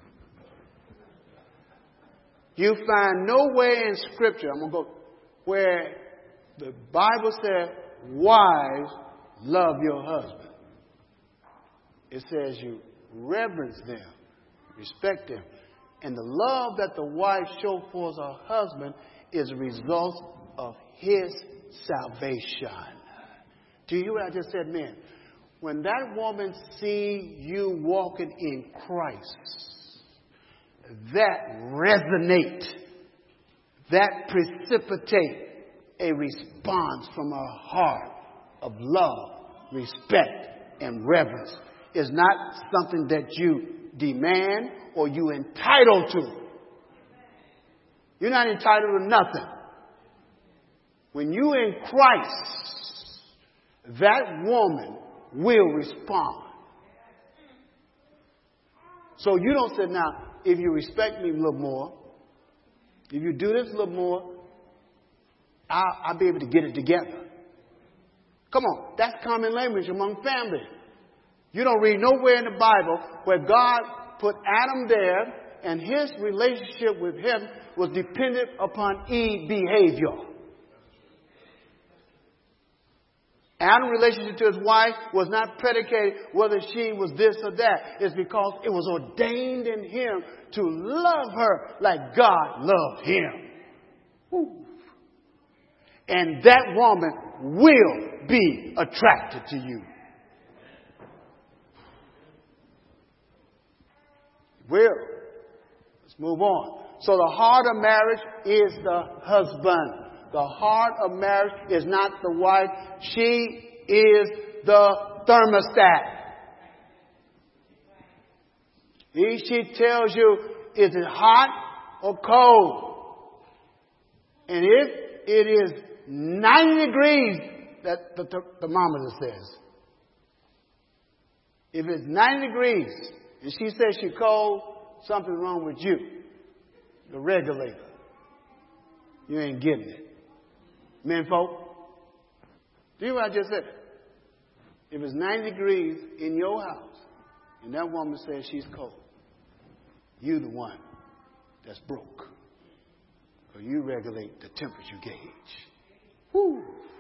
Speaker 1: You find nowhere in Scripture, I'm going to go, where the Bible says, wives, love your husband. It says you reverence them, respect them. And the love that the wife shows for her husband is a result of his salvation. Do you hear what I just said, men? When that woman sees you walking in Christ, that resonate, that precipitate a response from her heart of love, respect, and reverence. It's not something that you demand or you entitled to. You're not entitled to nothing. When you're in Christ, that woman will respond. So you don't say, now, if you respect me a little more, if you do this a little more, I'll, I'll be able to get it together. Come on, that's common language among family. You don't read nowhere in the Bible where God put Adam there and his relationship with him was dependent upon Eve's behavior. Adam's relationship to his wife was not predicated whether she was this or that. It's because it was ordained in him to love her like God loved him. Woo. And that woman will be attracted to you. Will. Let's move on. So the heart of marriage is the husband. The heart of marriage is not the wife. She is the thermostat. He, she tells you, is it hot or cold? And if it is ninety degrees, that the th- thermometer says. If it's ninety degrees and she says she's cold, something's wrong with you. The regulator. You ain't getting it. Men folk, do you know what I just said? If it's ninety degrees in your house and that woman says she's cold, you the one that's broke. Or you regulate the temperature gauge. Whew.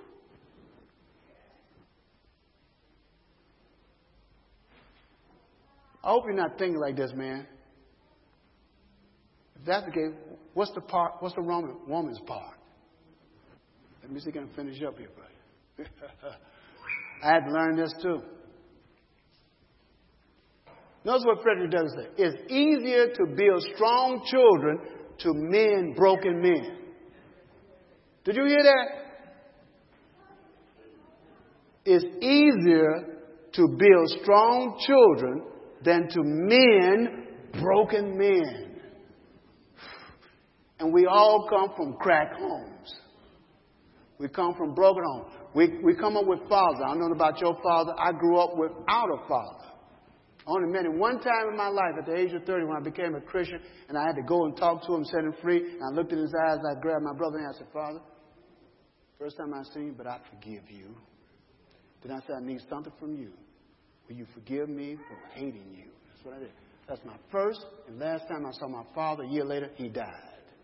Speaker 1: I hope you're not thinking like this, man. If that's the case, what's the part? What's the woman, woman's part? Let me see if I can finish up here, buddy. I had to learn this too. Notice what Frederick Douglass said. It's easier to build strong children to men broken men. Did you hear that? It's easier to build strong children than to men broken men. And we all come from crack homes. We come from broken homes. We, we come up with fathers. I don't know about your father. I grew up without a father. I only met him one time in my life at the age of thirty when I became a Christian, and I had to go and talk to him, set him free. And I looked in his eyes, I grabbed my brother and I said, Father, first time I seen you, but I forgive you. Then I said, I need something from you. Will you forgive me for hating you? That's what I did. That's my first and last time I saw my father. A year later, he died.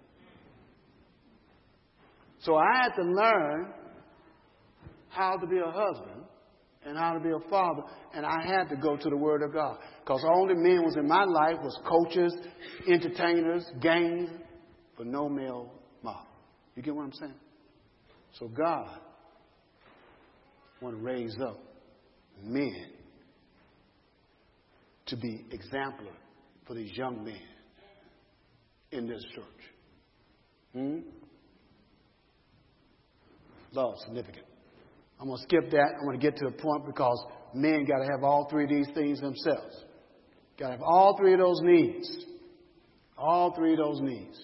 Speaker 1: So I had to learn how to be a husband and how to be a father. And I had to go to the Word of God. Because all the men was in my life was coaches, entertainers, gangs, but no male model. You get what I'm saying? So God want to raise up men to be exemplar for these young men in this church. Hmm? Love, significant. I'm going to skip that. I'm going to get to the point because men got to have all three of these things themselves. Got to have all three of those needs. All three of those needs.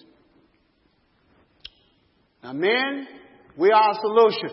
Speaker 1: Now, men, we are a solution.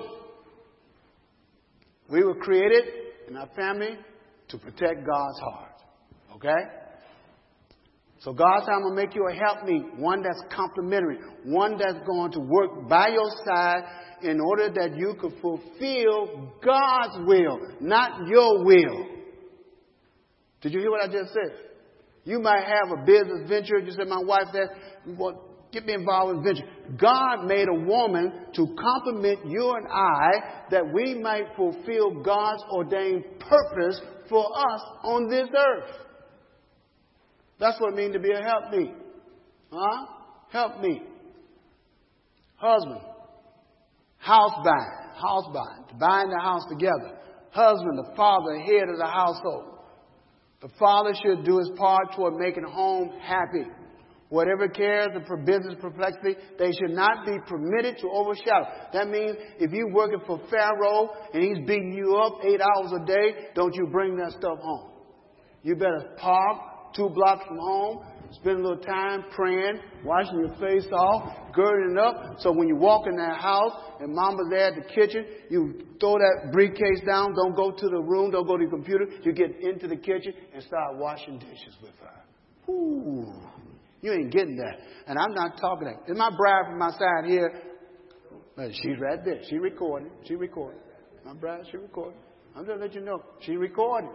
Speaker 1: We were created in our family to protect God's heart. Okay? So God said, I'm going to make you a helpmeet, one that's complementary, one that's going to work by your side in order that you could fulfill God's will, not your will. Did you hear what I just said? You might have a business venture. You said, my wife said, well, get me involved in venture. God made a woman to complement you and I that we might fulfill God's ordained purpose for us on this earth. That's what it means to be a helpmeet. Huh? Helpmeet. Husband. House buying. House buying. Buying the house together. Husband, the father, head of the household. The father should do his part toward making home happy. Whatever cares and for business perplexity, they should not be permitted to overshadow. That means if you're working for Pharaoh and he's beating you up eight hours a day, don't you bring that stuff home. You better park two blocks from home, spend a little time praying, washing your face off, girding up, so when you walk in that house and mama's there at the kitchen, you throw that briefcase down, don't go to the room, don't go to the computer, you get into the kitchen and start washing dishes with her. Ooh, you ain't getting that. And I'm not talking that. Is my bride from my side here? She's right there. She recording. She recording. My bride, she recording. I'm just letting you know. She recording.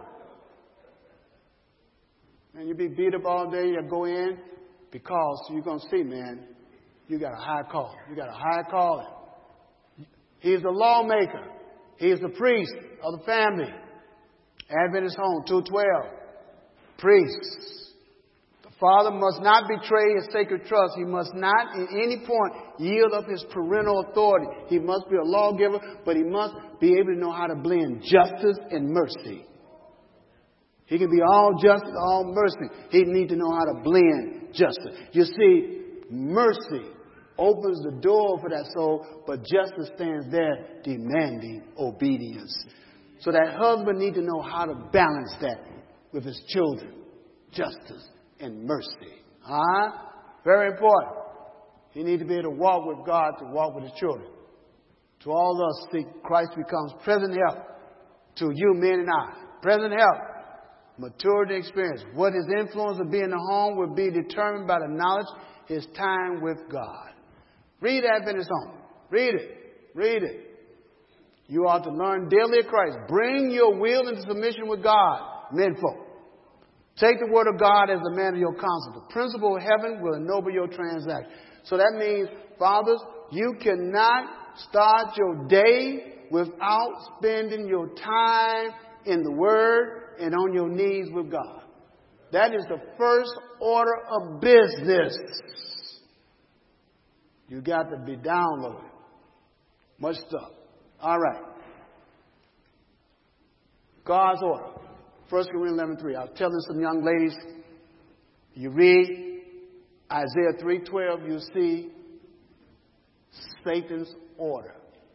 Speaker 1: Man, you be beat up all day, you go in, because you're going to see, man, you got a high call. You got a high calling. He's the lawmaker. He's the priest of the family. Adventist home, two twelve. Priests. The father must not betray his sacred trust. He must not at any point yield up his parental authority. He must be a lawgiver, but he must be able to know how to blend justice and mercy. He can be all justice, all mercy. He needs to know how to blend justice. You see, mercy opens the door for that soul, but justice stands there demanding obedience. So that husband needs to know how to balance that with his children. Justice and mercy. Huh? Very important. He needs to be able to walk with God, to walk with his children. To all of us, see, Christ becomes present help. To you, men and I. Present help. Maturity experience. What his influence will be in the home will be determined by the knowledge his time with God. Read Adventist Home. Read it. Read it. You ought to learn daily of Christ. Bring your will into submission with God, menfolk. Take the word of God as the man of your counsel. The principle of heaven will ennoble your transaction. So that means, fathers, you cannot start your day without spending your time in the Word and on your knees with God. That is the first order of business. You got to be downloaded. Much stuff. All right. God's order. First Corinthians eleven three. I was telling some young ladies, you read Isaiah three twelve, you see Satan's order.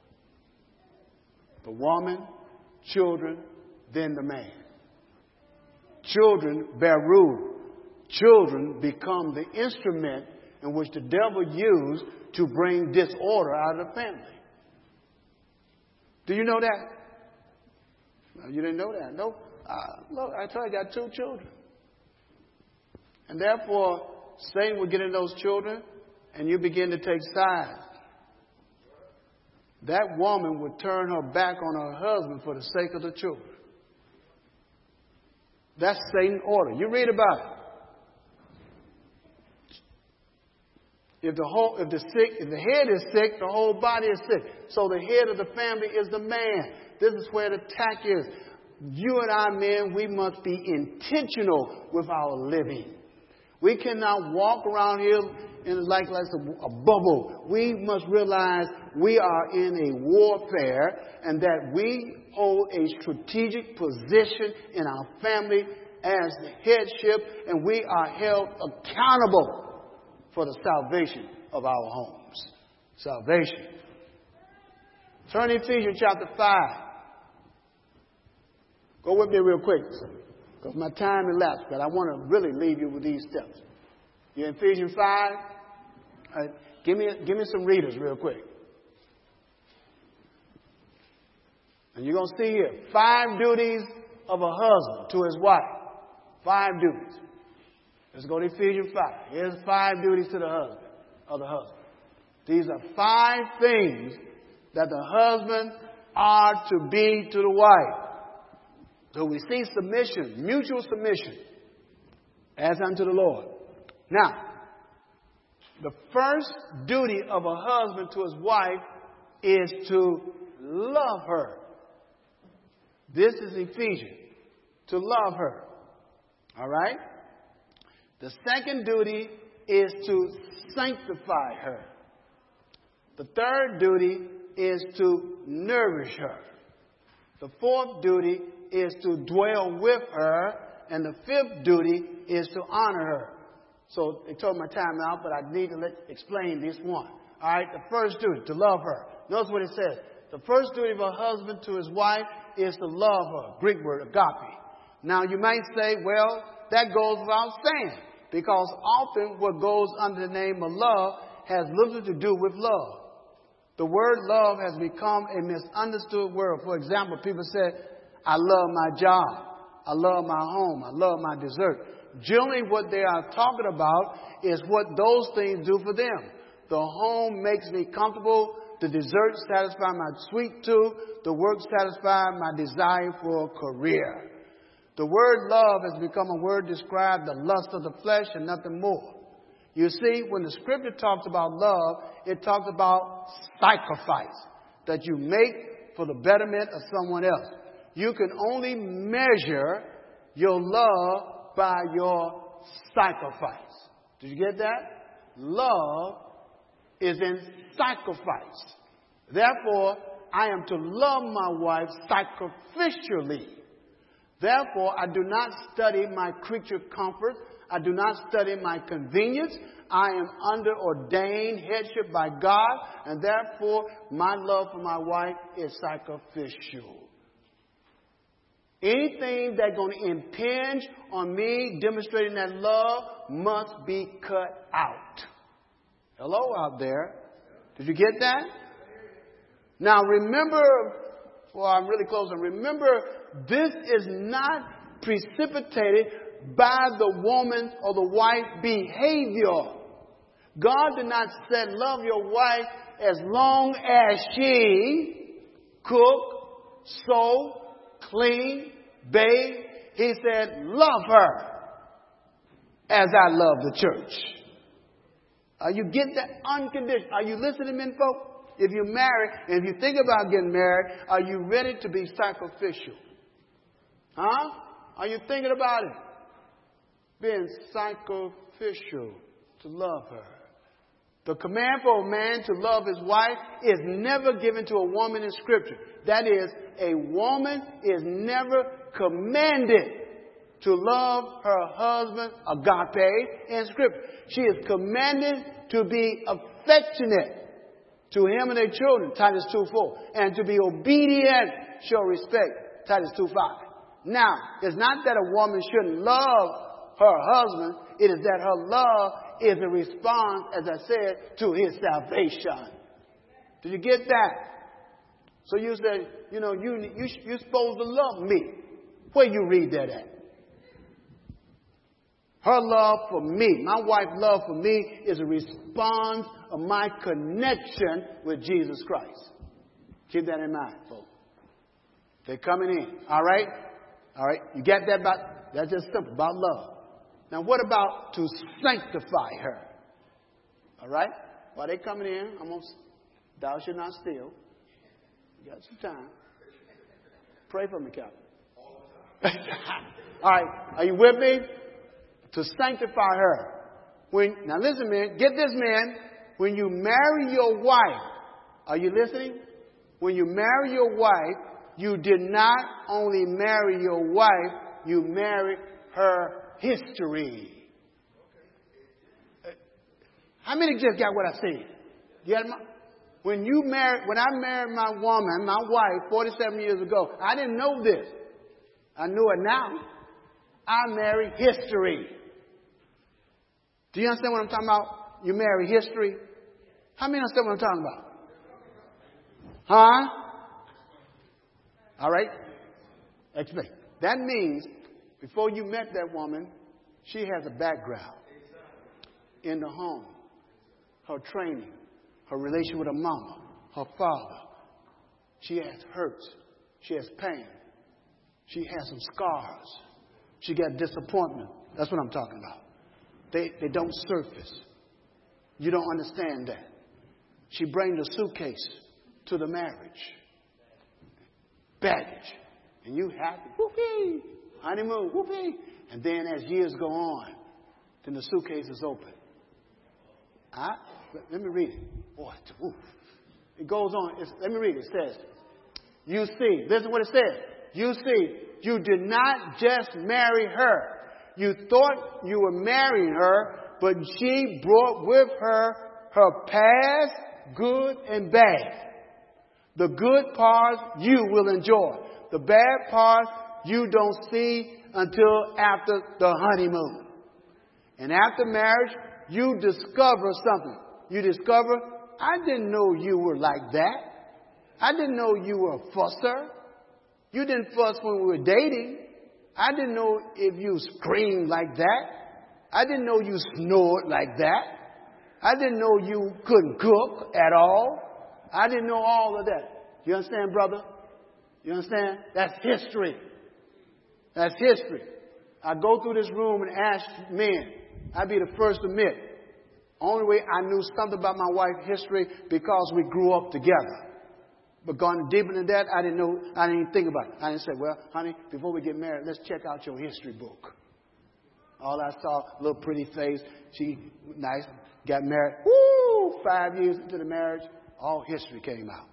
Speaker 1: The woman, children, then the man. Children bear rule. Children become the instrument in which the devil used to bring disorder out of the family. Do you know that? No, you didn't know that. No. Uh, look, I told you I got two children. And therefore, Satan will get in those children and you begin to take sides. That woman would turn her back on her husband for the sake of the children. That's Satan's order. You read about it. If the whole, if the sick, if the head is sick, the whole body is sick. So the head of the family is the man. This is where the attack is. You and I, men, we must be intentional with our living. We cannot walk around here in like, like a, a bubble. We must realize we are in a warfare and that we hold a strategic position in our family as the headship, and we are held accountable for the salvation of our homes. Salvation. Turn to Ephesians chapter five. Go with me real quick, because my time elapsed, but I want to really leave you with these steps. You're in Ephesians five? All right, give me, give me some readers real quick. And you're going to see here, five duties of a husband to his wife. Five duties. Let's go to Ephesians five. Here's five duties to the husband, of the husband. These are five things that the husband are to be to the wife. So we see submission, mutual submission, as unto the Lord. Now, the first duty of a husband to his wife is to love her. This is Ephesians, to love her. All right? The second duty is to sanctify her. The third duty is to nourish her. The fourth duty is to dwell with her. And the fifth duty is to honor her. So they told my time out, but I need to let, explain this one. All right, the first duty, to love her. Notice what it says. The first duty of a husband to his wife is to love her. Greek word, agape. Now you might say, well, that goes without saying, because often what goes under the name of love has little to do with love. The word love has become a misunderstood word. For example, people say, I love my job. I love my home. I love my dessert. Generally, what they are talking about is what those things do for them. The home makes me comfortable. The dessert satisfies my sweet tooth. The work satisfies my desire for a career. The word love has become a word described the lust of the flesh and nothing more. You see, when the scripture talks about love, it talks about sacrifice that you make for the betterment of someone else. You can only measure your love by your sacrifice. Did you get that? Love is in sacrifice. Therefore, I am to love my wife sacrificially. Therefore, I do not study my creature comfort. I do not study my convenience. I am under ordained headship by God, and therefore my love for my wife is sacrificial. Anything that's going to impinge on me demonstrating that love must be cut out. Hello out there. Did you get that? Now remember, well, I'm really closing. Remember, this is not precipitated by the woman or the wife behavior. God did not say love your wife as long as she cook, sew, clean, bathe. He said, love her as I love the church. Are you getting that unconditional? Are you listening, men folk? If you're married, and if you think about getting married, are you ready to be sacrificial? Huh? Are you thinking about it? Being sacrificial to love her. The command for a man to love his wife is never given to a woman in Scripture. That is, a woman is never commanded to love her husband, agape, in Scripture. She is commanded to be affectionate to him and their children, Titus two four, and to be obedient, show respect, Titus two five. Now, it's not that a woman shouldn't love her husband. It is that her love is a response, as I said, to his salvation. Did you get that? So you said, you know, you, you, you're supposed to love me. Where you read that at? Her love for me, my wife's love for me is a response of my connection with Jesus Christ. Keep that in mind, folks. They're coming in. All right? All right? You get that? About, that's just simple, about love. Now, what about to sanctify her? All right? While they're coming in, I'm going to, thou shalt not steal. You got some time. Pray for me, Captain. All right. Are you with me? To sanctify her. When, now listen, man. Get this, man. When you marry your wife, are you listening? When you marry your wife, you did not only marry your wife, you married her history. How many just got what I said? You got my, When you married, when I married my woman, my wife, forty-seven years ago, I didn't know this. I know it now. I married history. Do you understand what I'm talking about? You marry history. How many understand what I'm talking about? Huh? All right. Explain. That means before you met that woman, she has a background in the home, her training, her relation with her mama, her father. She has hurts. She has pain. She has some scars. She got disappointment. That's what I'm talking about. They, they don't surface. You don't understand that. She brings the suitcase to the marriage. Baggage. And you happy. Whoopee. Honeymoon. Whoopee. And then as years go on, then the suitcase is open. I, let me read it. Boy, oof. It goes on. It's, let me read it. It says, you see, listen what it says. You see, you did not just marry her. You thought you were marrying her, but she brought with her her past, good and bad. The good parts you will enjoy. The bad parts you don't see until after the honeymoon. And after marriage, you discover something. You discover, I didn't know you were like that. I didn't know you were a fusser. You didn't fuss when we were dating. I didn't know if you screamed like that. I didn't know you snored like that. I didn't know you couldn't cook at all. I didn't know all of that. You understand, brother? You understand? That's history. That's history. I go through this room and ask men. I'd be the first to admit. Only way I knew something about my wife's history because we grew up together. But going deeper than that, I didn't know, I didn't even think about it. I didn't say, well, honey, before we get married, let's check out your history book. All I saw, little pretty face. She, nice, got married. Woo! Five years into the marriage, all history came out.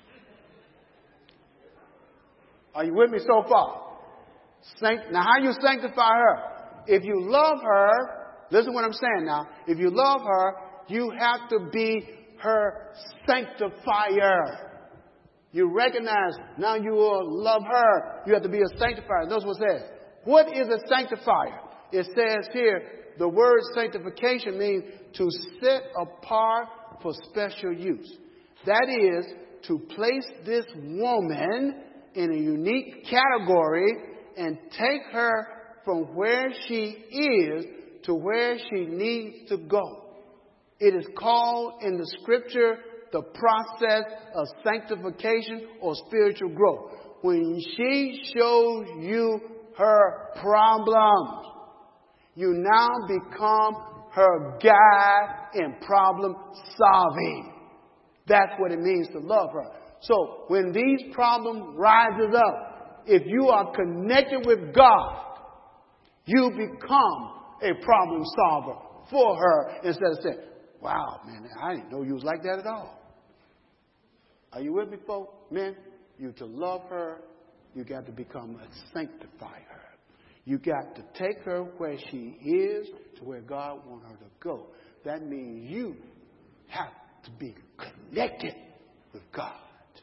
Speaker 1: Are you with me so far? Sanct- now, how you sanctify her? If you love her, listen to what I'm saying now. If you love her, you have to be her sanctifier. You recognize now you will love her. You have to be a sanctifier. Notice what it says. What is a sanctifier? It says here, the word sanctification means to set apart for special use. That is to place this woman in a unique category and take her from where she is to where she needs to go. It is called in the scripture the process of sanctification or spiritual growth. When she shows you her problems, you now become her guide in problem solving. That's what it means to love her. So when these problems rises up, if you are connected with God, you become a problem solver for her instead of saying, wow, man, I didn't know you was like that at all. Are you with me, folks? Men, you to love her, you got to become a sanctifier. You got to take her where she is to where God wants her to go. That means you have to be connected with God.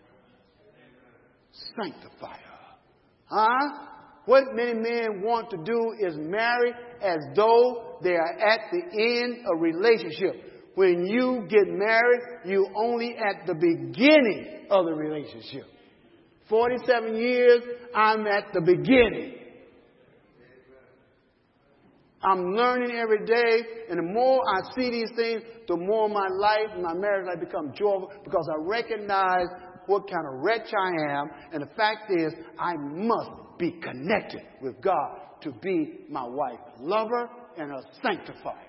Speaker 1: Sanctify her. Huh? What many men want to do is marry as though they are at the end of a relationship. When you get married, you only at the beginning of the relationship. forty-seven years, I'm at the beginning. I'm learning every day, and the more I see these things, the more my life, my marriage life become joyful because I recognize what kind of wretch I am, and the fact is, I must be connected with God to be my wife, lover, and a sanctifier.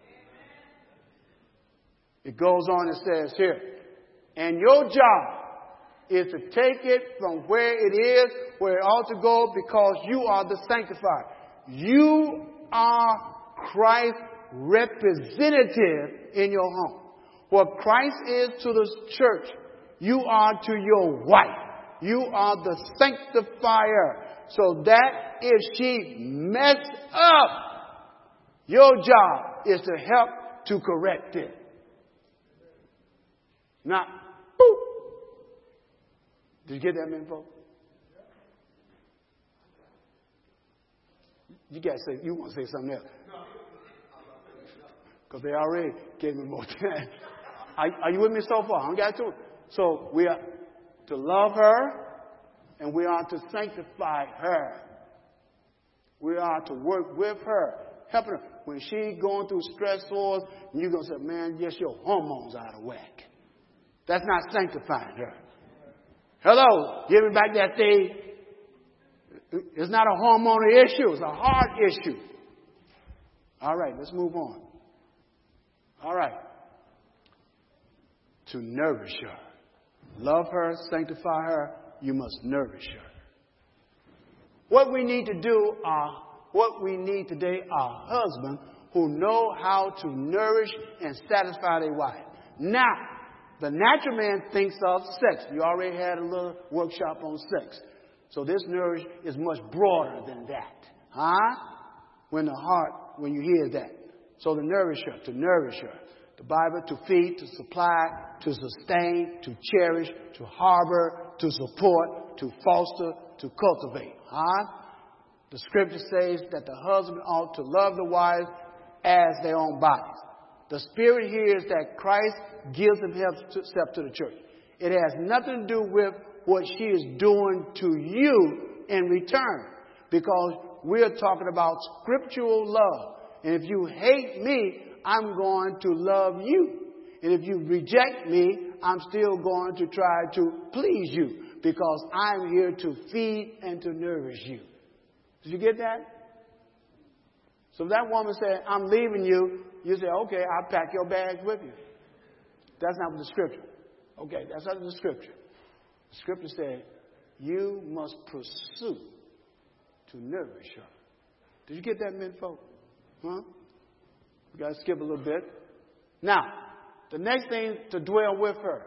Speaker 1: It goes on and says here, and your job is to take it from where it is, where it ought to go, because you are the sanctifier. You are Christ's representative in your home. What Christ is to the church, you are to your wife. You are the sanctifier. So that if she messed up, your job is to help to correct it. Not, Did you get that, men folk? You guys say you want to say something else. Because they already gave me more time. Are, are you with me so far? I don't got to. So we are to love her, and we are to sanctify her. We are to work with her, helping her. When she's going through stressors, you're going to say, man, yes, your hormones out of whack. That's not sanctifying her. Hello, give me back that thing. It's not a hormonal issue. It's a heart issue. All right, let's move on. All right. To nourish her. Love her, sanctify her. You must nourish her. What we need to do are, what we need today are husbands who know how to nourish and satisfy their wife. Now, the natural man thinks of sex. You already had a little workshop on sex. So this nourish is much broader than that. Huh? When the heart, when you hear that. So to nourish her, to nourish her. The Bible, to feed, to supply, to sustain, to cherish, to harbor, to support, to foster, to cultivate. Huh? The scripture says that the husband ought to love the wife as their own bodies. The spirit here is that Christ gives himself to the church. It has nothing to do with what she is doing to you in return. Because we're talking about scriptural love. And if you hate me, I'm going to love you. And if you reject me, I'm still going to try to please you. Because I'm here to feed and to nourish you. Did you get that? So if that woman said, I'm leaving you, you say, okay, I'll pack your bags with you. That's not what the scripture. Okay, that's not the scripture. The scripture said, you must pursue to nourish her. Did you get that, men folk? Huh? We got to skip a little bit. Now, the next thing, to dwell with her.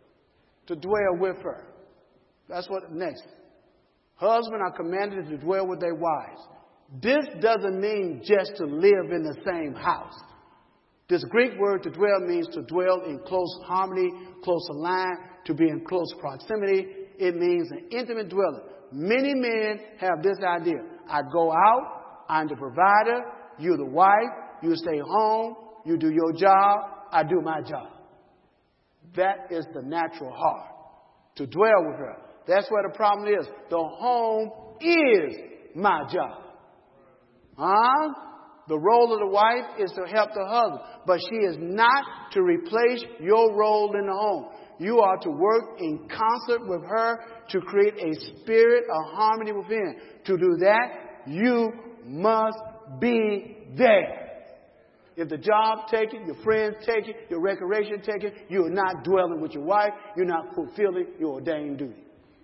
Speaker 1: To dwell with her. That's what next. Husbands are commanded to dwell with their wives. This doesn't mean just to live in the same house. This Greek word to dwell means to dwell in close harmony, close alliance, to be in close proximity. It means an intimate dwelling. Many men have this idea. I go out, I'm the provider, you're the wife, you stay home, you do your job, I do my job. That is the natural heart. To dwell with her. That's where the problem is. The home is my job. Huh? The role of the wife is to help the husband. But she is not to replace your role in the home. You are to work in concert with her to create a spirit of harmony within. To do that, you must be there. If the job take it, your friends take it, your recreation take it, you are not dwelling with your wife. You're not fulfilling your ordained duty.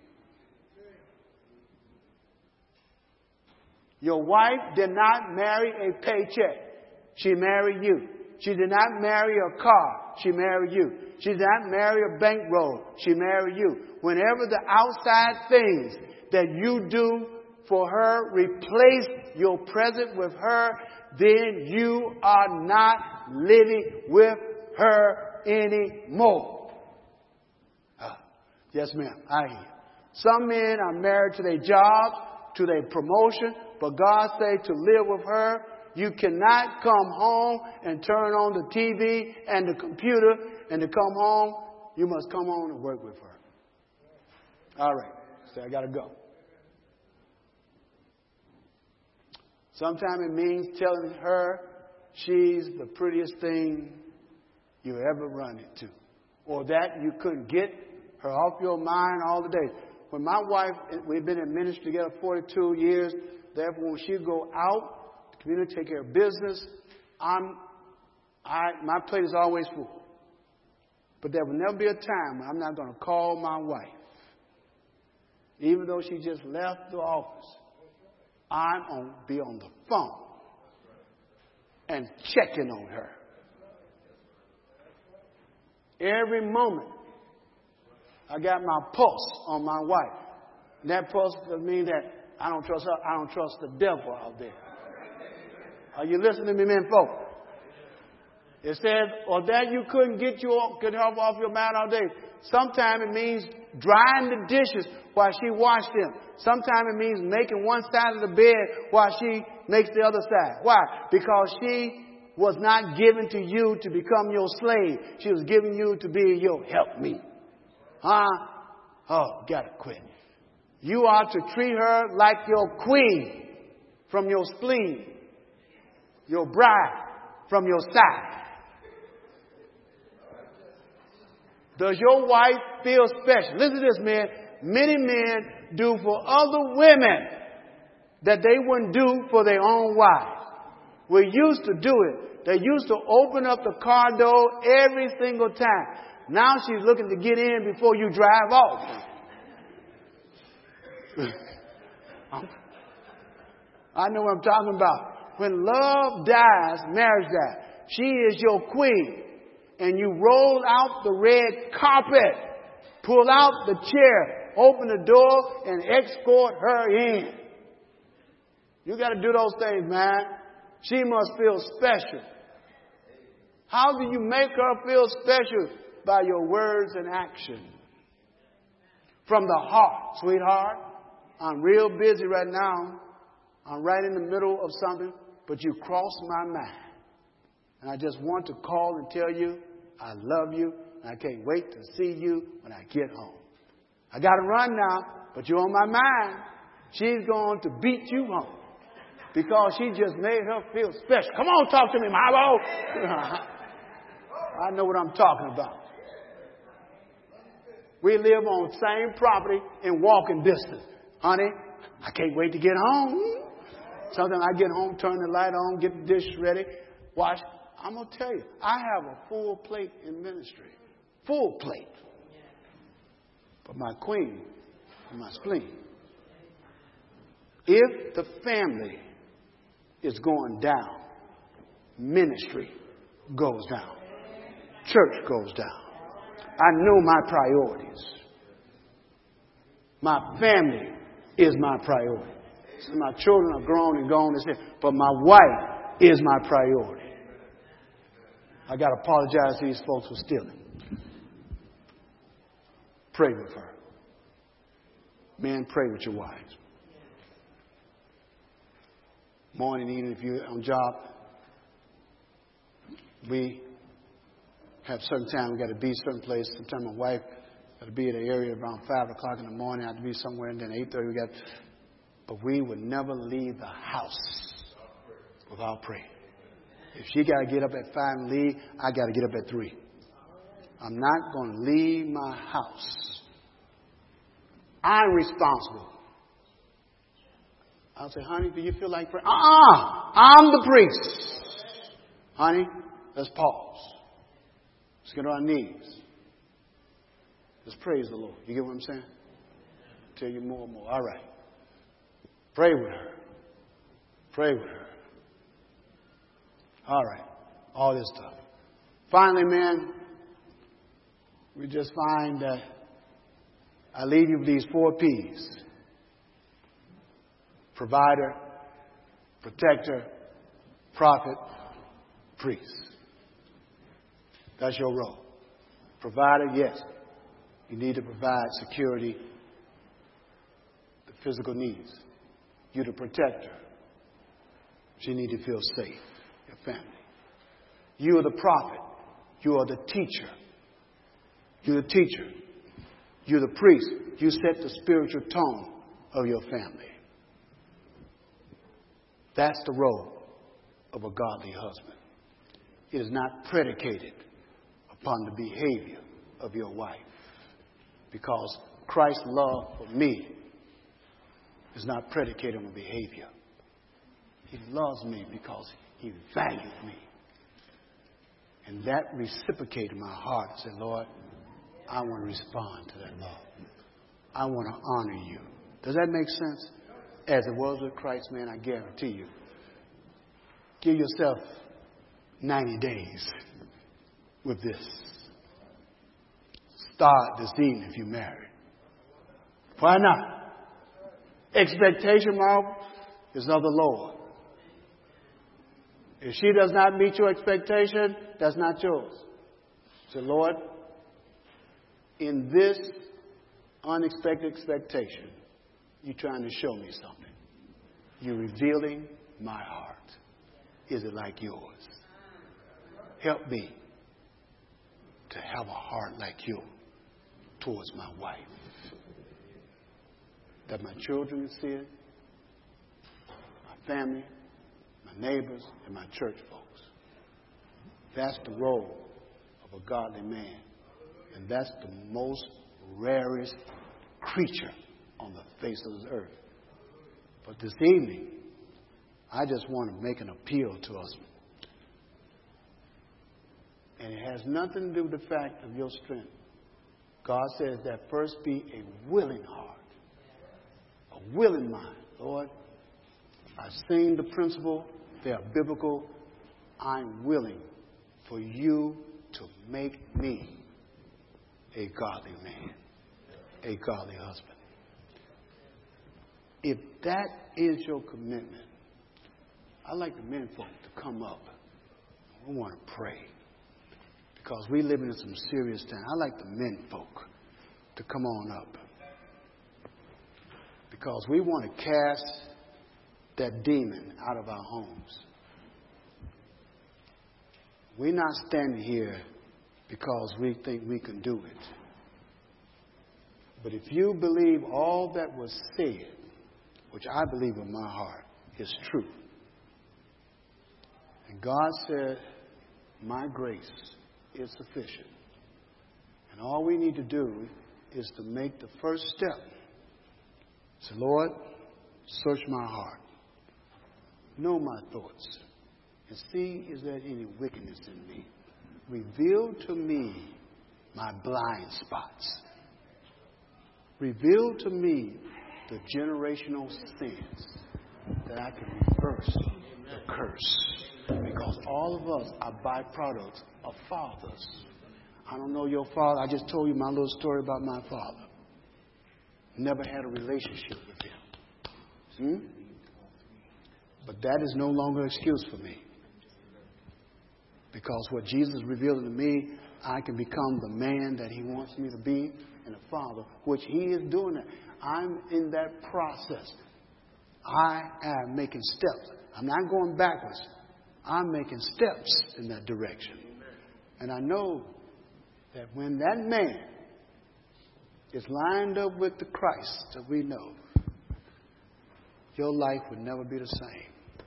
Speaker 1: Your wife did not marry a paycheck. She married you. She did not marry a car. She married you. She did not marry a bankroll. She married you. Whenever the outside things that you do for her replace your presence with her, then you are not living with her anymore. Uh, yes, ma'am. I hear. Some men are married to their jobs, to their promotion, but God said to live with her. You cannot come home and turn on the T V and the computer and to come home. You must come home and work with her. All right. So I got to go. Sometimes it means telling her she's the prettiest thing you ever run into. Or that you couldn't get her off your mind all the day. When my wife, we've been in ministry together forty-two years. Therefore, when she go out, the community take care of business, I'm, I, my plate is always full. But there will never be a time when I'm not going to call my wife. Even though she just left the office, I'm going to be on the phone and checking on her. Every moment, I got my pulse on my wife. And that pulse doesn't mean that I don't trust her. I don't trust the devil out there. Are you listening to me, men folk? It says, or that you couldn't get you get her off your mind all day. Sometimes it means drying the dishes while she washed them. Sometimes it means making one side of the bed while she makes the other side. Why? Because she was not given to you to become your slave. She was given you to be your helpmeet. Huh? Oh, gotta quit. You are to treat her like your queen from your spleen. Your bride from your side. Does your wife feel special? Listen to this, man. Many men do for other women that they wouldn't do for their own wives. We used to do it. They used to open up the car door every single time. Now she's looking to get in before you drive off. I know what I'm talking about. When love dies, marriage dies. She is your queen. And you roll out the red carpet, pull out the chair, open the door, and escort her in. You got to do those things, man. She must feel special. How do you make her feel special? By your words and action. From the heart, sweetheart. I'm real busy right now. I'm right in the middle of something, but you crossed my mind. And I just want to call and tell you I love you, and I can't wait to see you when I get home. I got to run now, but you're on my mind. She's going to beat you home because she just made her feel special. Come on, talk to me, Milo. I know what I'm talking about. We live on the same property in walking distance. Honey, I can't wait to get home. Sometimes I get home, turn the light on, get the dish ready, wash. I'm going to tell you, I have a full plate in ministry. Full plate. But my queen and my spleen. If the family is going down, ministry goes down. Church goes down. I know my priorities. My family is my priority. So my children are grown and gone, but my wife is my priority. I got to apologize to these folks for stealing. Pray with her. Men, pray with your wives. Morning, evening, if you're on job, we have certain time. We got to be certain place. Sometimes my wife got to be in the area around five o'clock in the morning. I have to be somewhere, and then eight thirty we got. But we would never leave the house without praying. If she got to get up at five and leave, I got to get up at three. I'm not going to leave my house. I'm responsible. I'll say, honey, do you feel like praying? Uh-uh. I'm the priest. Honey, let's pause. Let's get on our knees. Let's praise the Lord. You get what I'm saying? I'll tell you more and more. All right. Pray with her. Pray with her. All right. All this stuff. Finally, man, we just find that I leave you with these four P's. Provider, protector, prophet, priest. That's your role. Provider, yes. You need to provide security, the physical needs. You're the protector. You need to feel safe. Your family. You are the prophet. You are the teacher. You're the teacher. You're the priest. You set the spiritual tone of your family. That's the role of a godly husband. It is not predicated upon the behavior of your wife. Because Christ's love for me is not predicated on behavior. He loves me because He valued me. And that reciprocated my heart. I said, Lord, I want to respond to that love. I want to honor you. Does that make sense? As it was with Christ, man, I guarantee you. Give yourself ninety days with this. Start this evening if you're married. Why not? Expectation, Mark, is of the Lord. If she does not meet your expectation, that's not yours. Say, Lord, in this unexpected expectation, you're trying to show me something. You're revealing my heart. Is it like yours? Help me to have a heart like you towards my wife. That my children see it, my family, my neighbors, and my church folks. That's the role of a godly man. And that's the most rarest creature on the face of this earth. But this evening, I just want to make an appeal to us. And it has nothing to do with the fact of your strength. God says that first be a willing heart, a willing mind. Lord, I've seen the principle. They are biblical. I'm willing for you to make me a godly man, a godly husband. If that is your commitment, I'd like the men folk to come up. We want to pray. Because we live in some serious time. I'd like the men folk to come on up. Because we want to cast that demon out of our homes. We're not standing here because we think we can do it. But if you believe all that was said, which I believe in my heart, is true. And God said, my grace is sufficient. And all we need to do is to make the first step. Say, Lord, search my heart. Know my thoughts. And see, is there any wickedness in me? Reveal to me my blind spots. Reveal to me the generational sins that I can reverse the curse. Because all of us are byproducts of fathers. I don't know your father. I just told you my little story about my father. Never had a relationship with him. Hmm? But that is no longer an excuse for me. Because what Jesus revealed to me, I can become the man that he wants me to be and a father, which he is doing that. I'm in that process. I am making steps. I'm not going backwards. I'm making steps in that direction. And I know that when that man is lined up with the Christ that we know, your life would never be the same.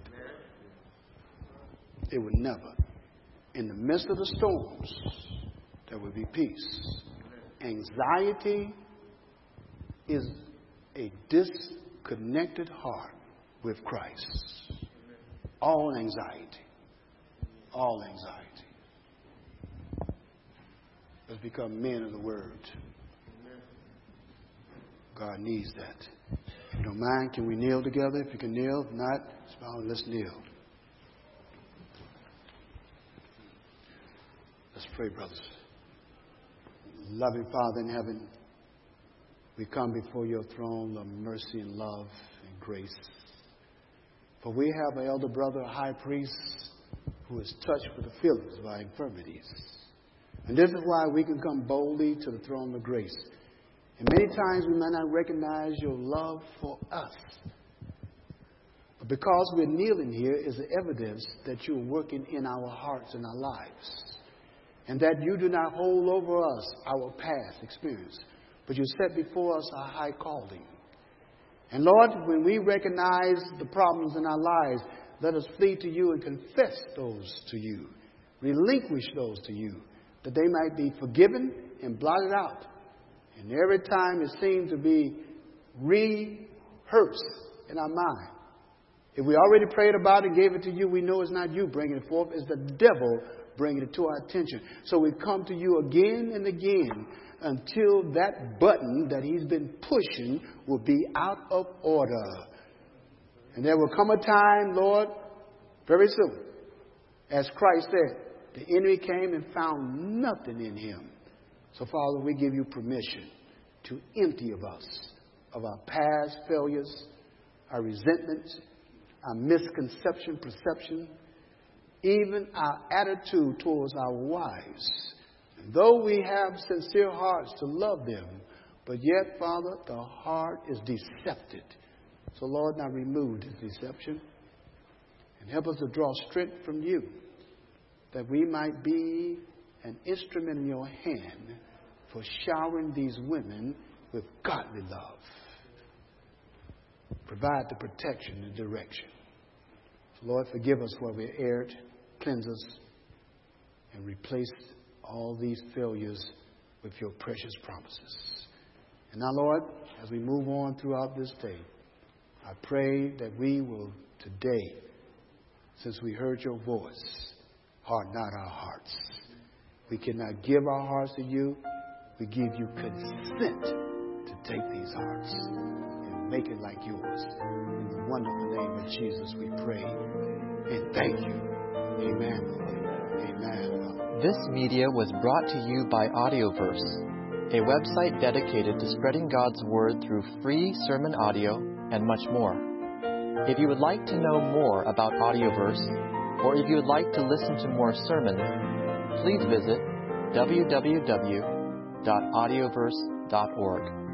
Speaker 1: It would never. In the midst of the storms, there will be peace. Anxiety is a disconnected heart with Christ. All anxiety. All anxiety. Let's become men of the Word. God needs that. If you don't mind, can we kneel together? If you can kneel, if not, let's kneel. Let's pray, brothers. Loving Father in heaven, we come before your throne of mercy and love and grace. For we have an elder brother, a high priest, who is touched with the feelings of our infirmities. And this is why we can come boldly to the throne of grace. And many times we may not recognize your love for us. But because we're kneeling here is the evidence that you're working in our hearts and our lives. And that you do not hold over us our past experience, but you set before us our high calling. And Lord, when we recognize the problems in our lives, let us flee to you and confess those to you. Relinquish those to you, that they might be forgiven and blotted out. And every time it seems to be rehearsed in our mind. If we already prayed about it and gave it to you, we know it's not you bringing it forth, it's the devil bringing it to our attention. So we come to you again and again until that button that he's been pushing will be out of order. And there will come a time, Lord, very soon, as Christ said, the enemy came and found nothing in him. So, Father, we give you permission to empty of us of our past failures, our resentments, our misconception, perception, even our attitude towards our wives, And though we have sincere hearts to love them, but yet, Father, the heart is deceptive. So, Lord, now remove this deception and help us to draw strength from you, that we might be an instrument in your hand for showering these women with godly love. Provide the protection and direction. So, Lord, forgive us where we erred, cleanse us, and replace all these failures with your precious promises. And now, Lord, as we move on throughout this day, I pray that we will today, since we heard your voice, harden not our hearts. We cannot give our hearts to you. We give you consent to take these hearts and make it like yours. In the wonderful name of Jesus we pray and thank you. Amen, Lord. Amen.
Speaker 3: This media was brought to you by Audioverse, a website dedicated to spreading God's Word through free sermon audio and much more. If you would like to know more about Audioverse, or if you would like to listen to more sermons, please visit w w w dot audioverse dot org.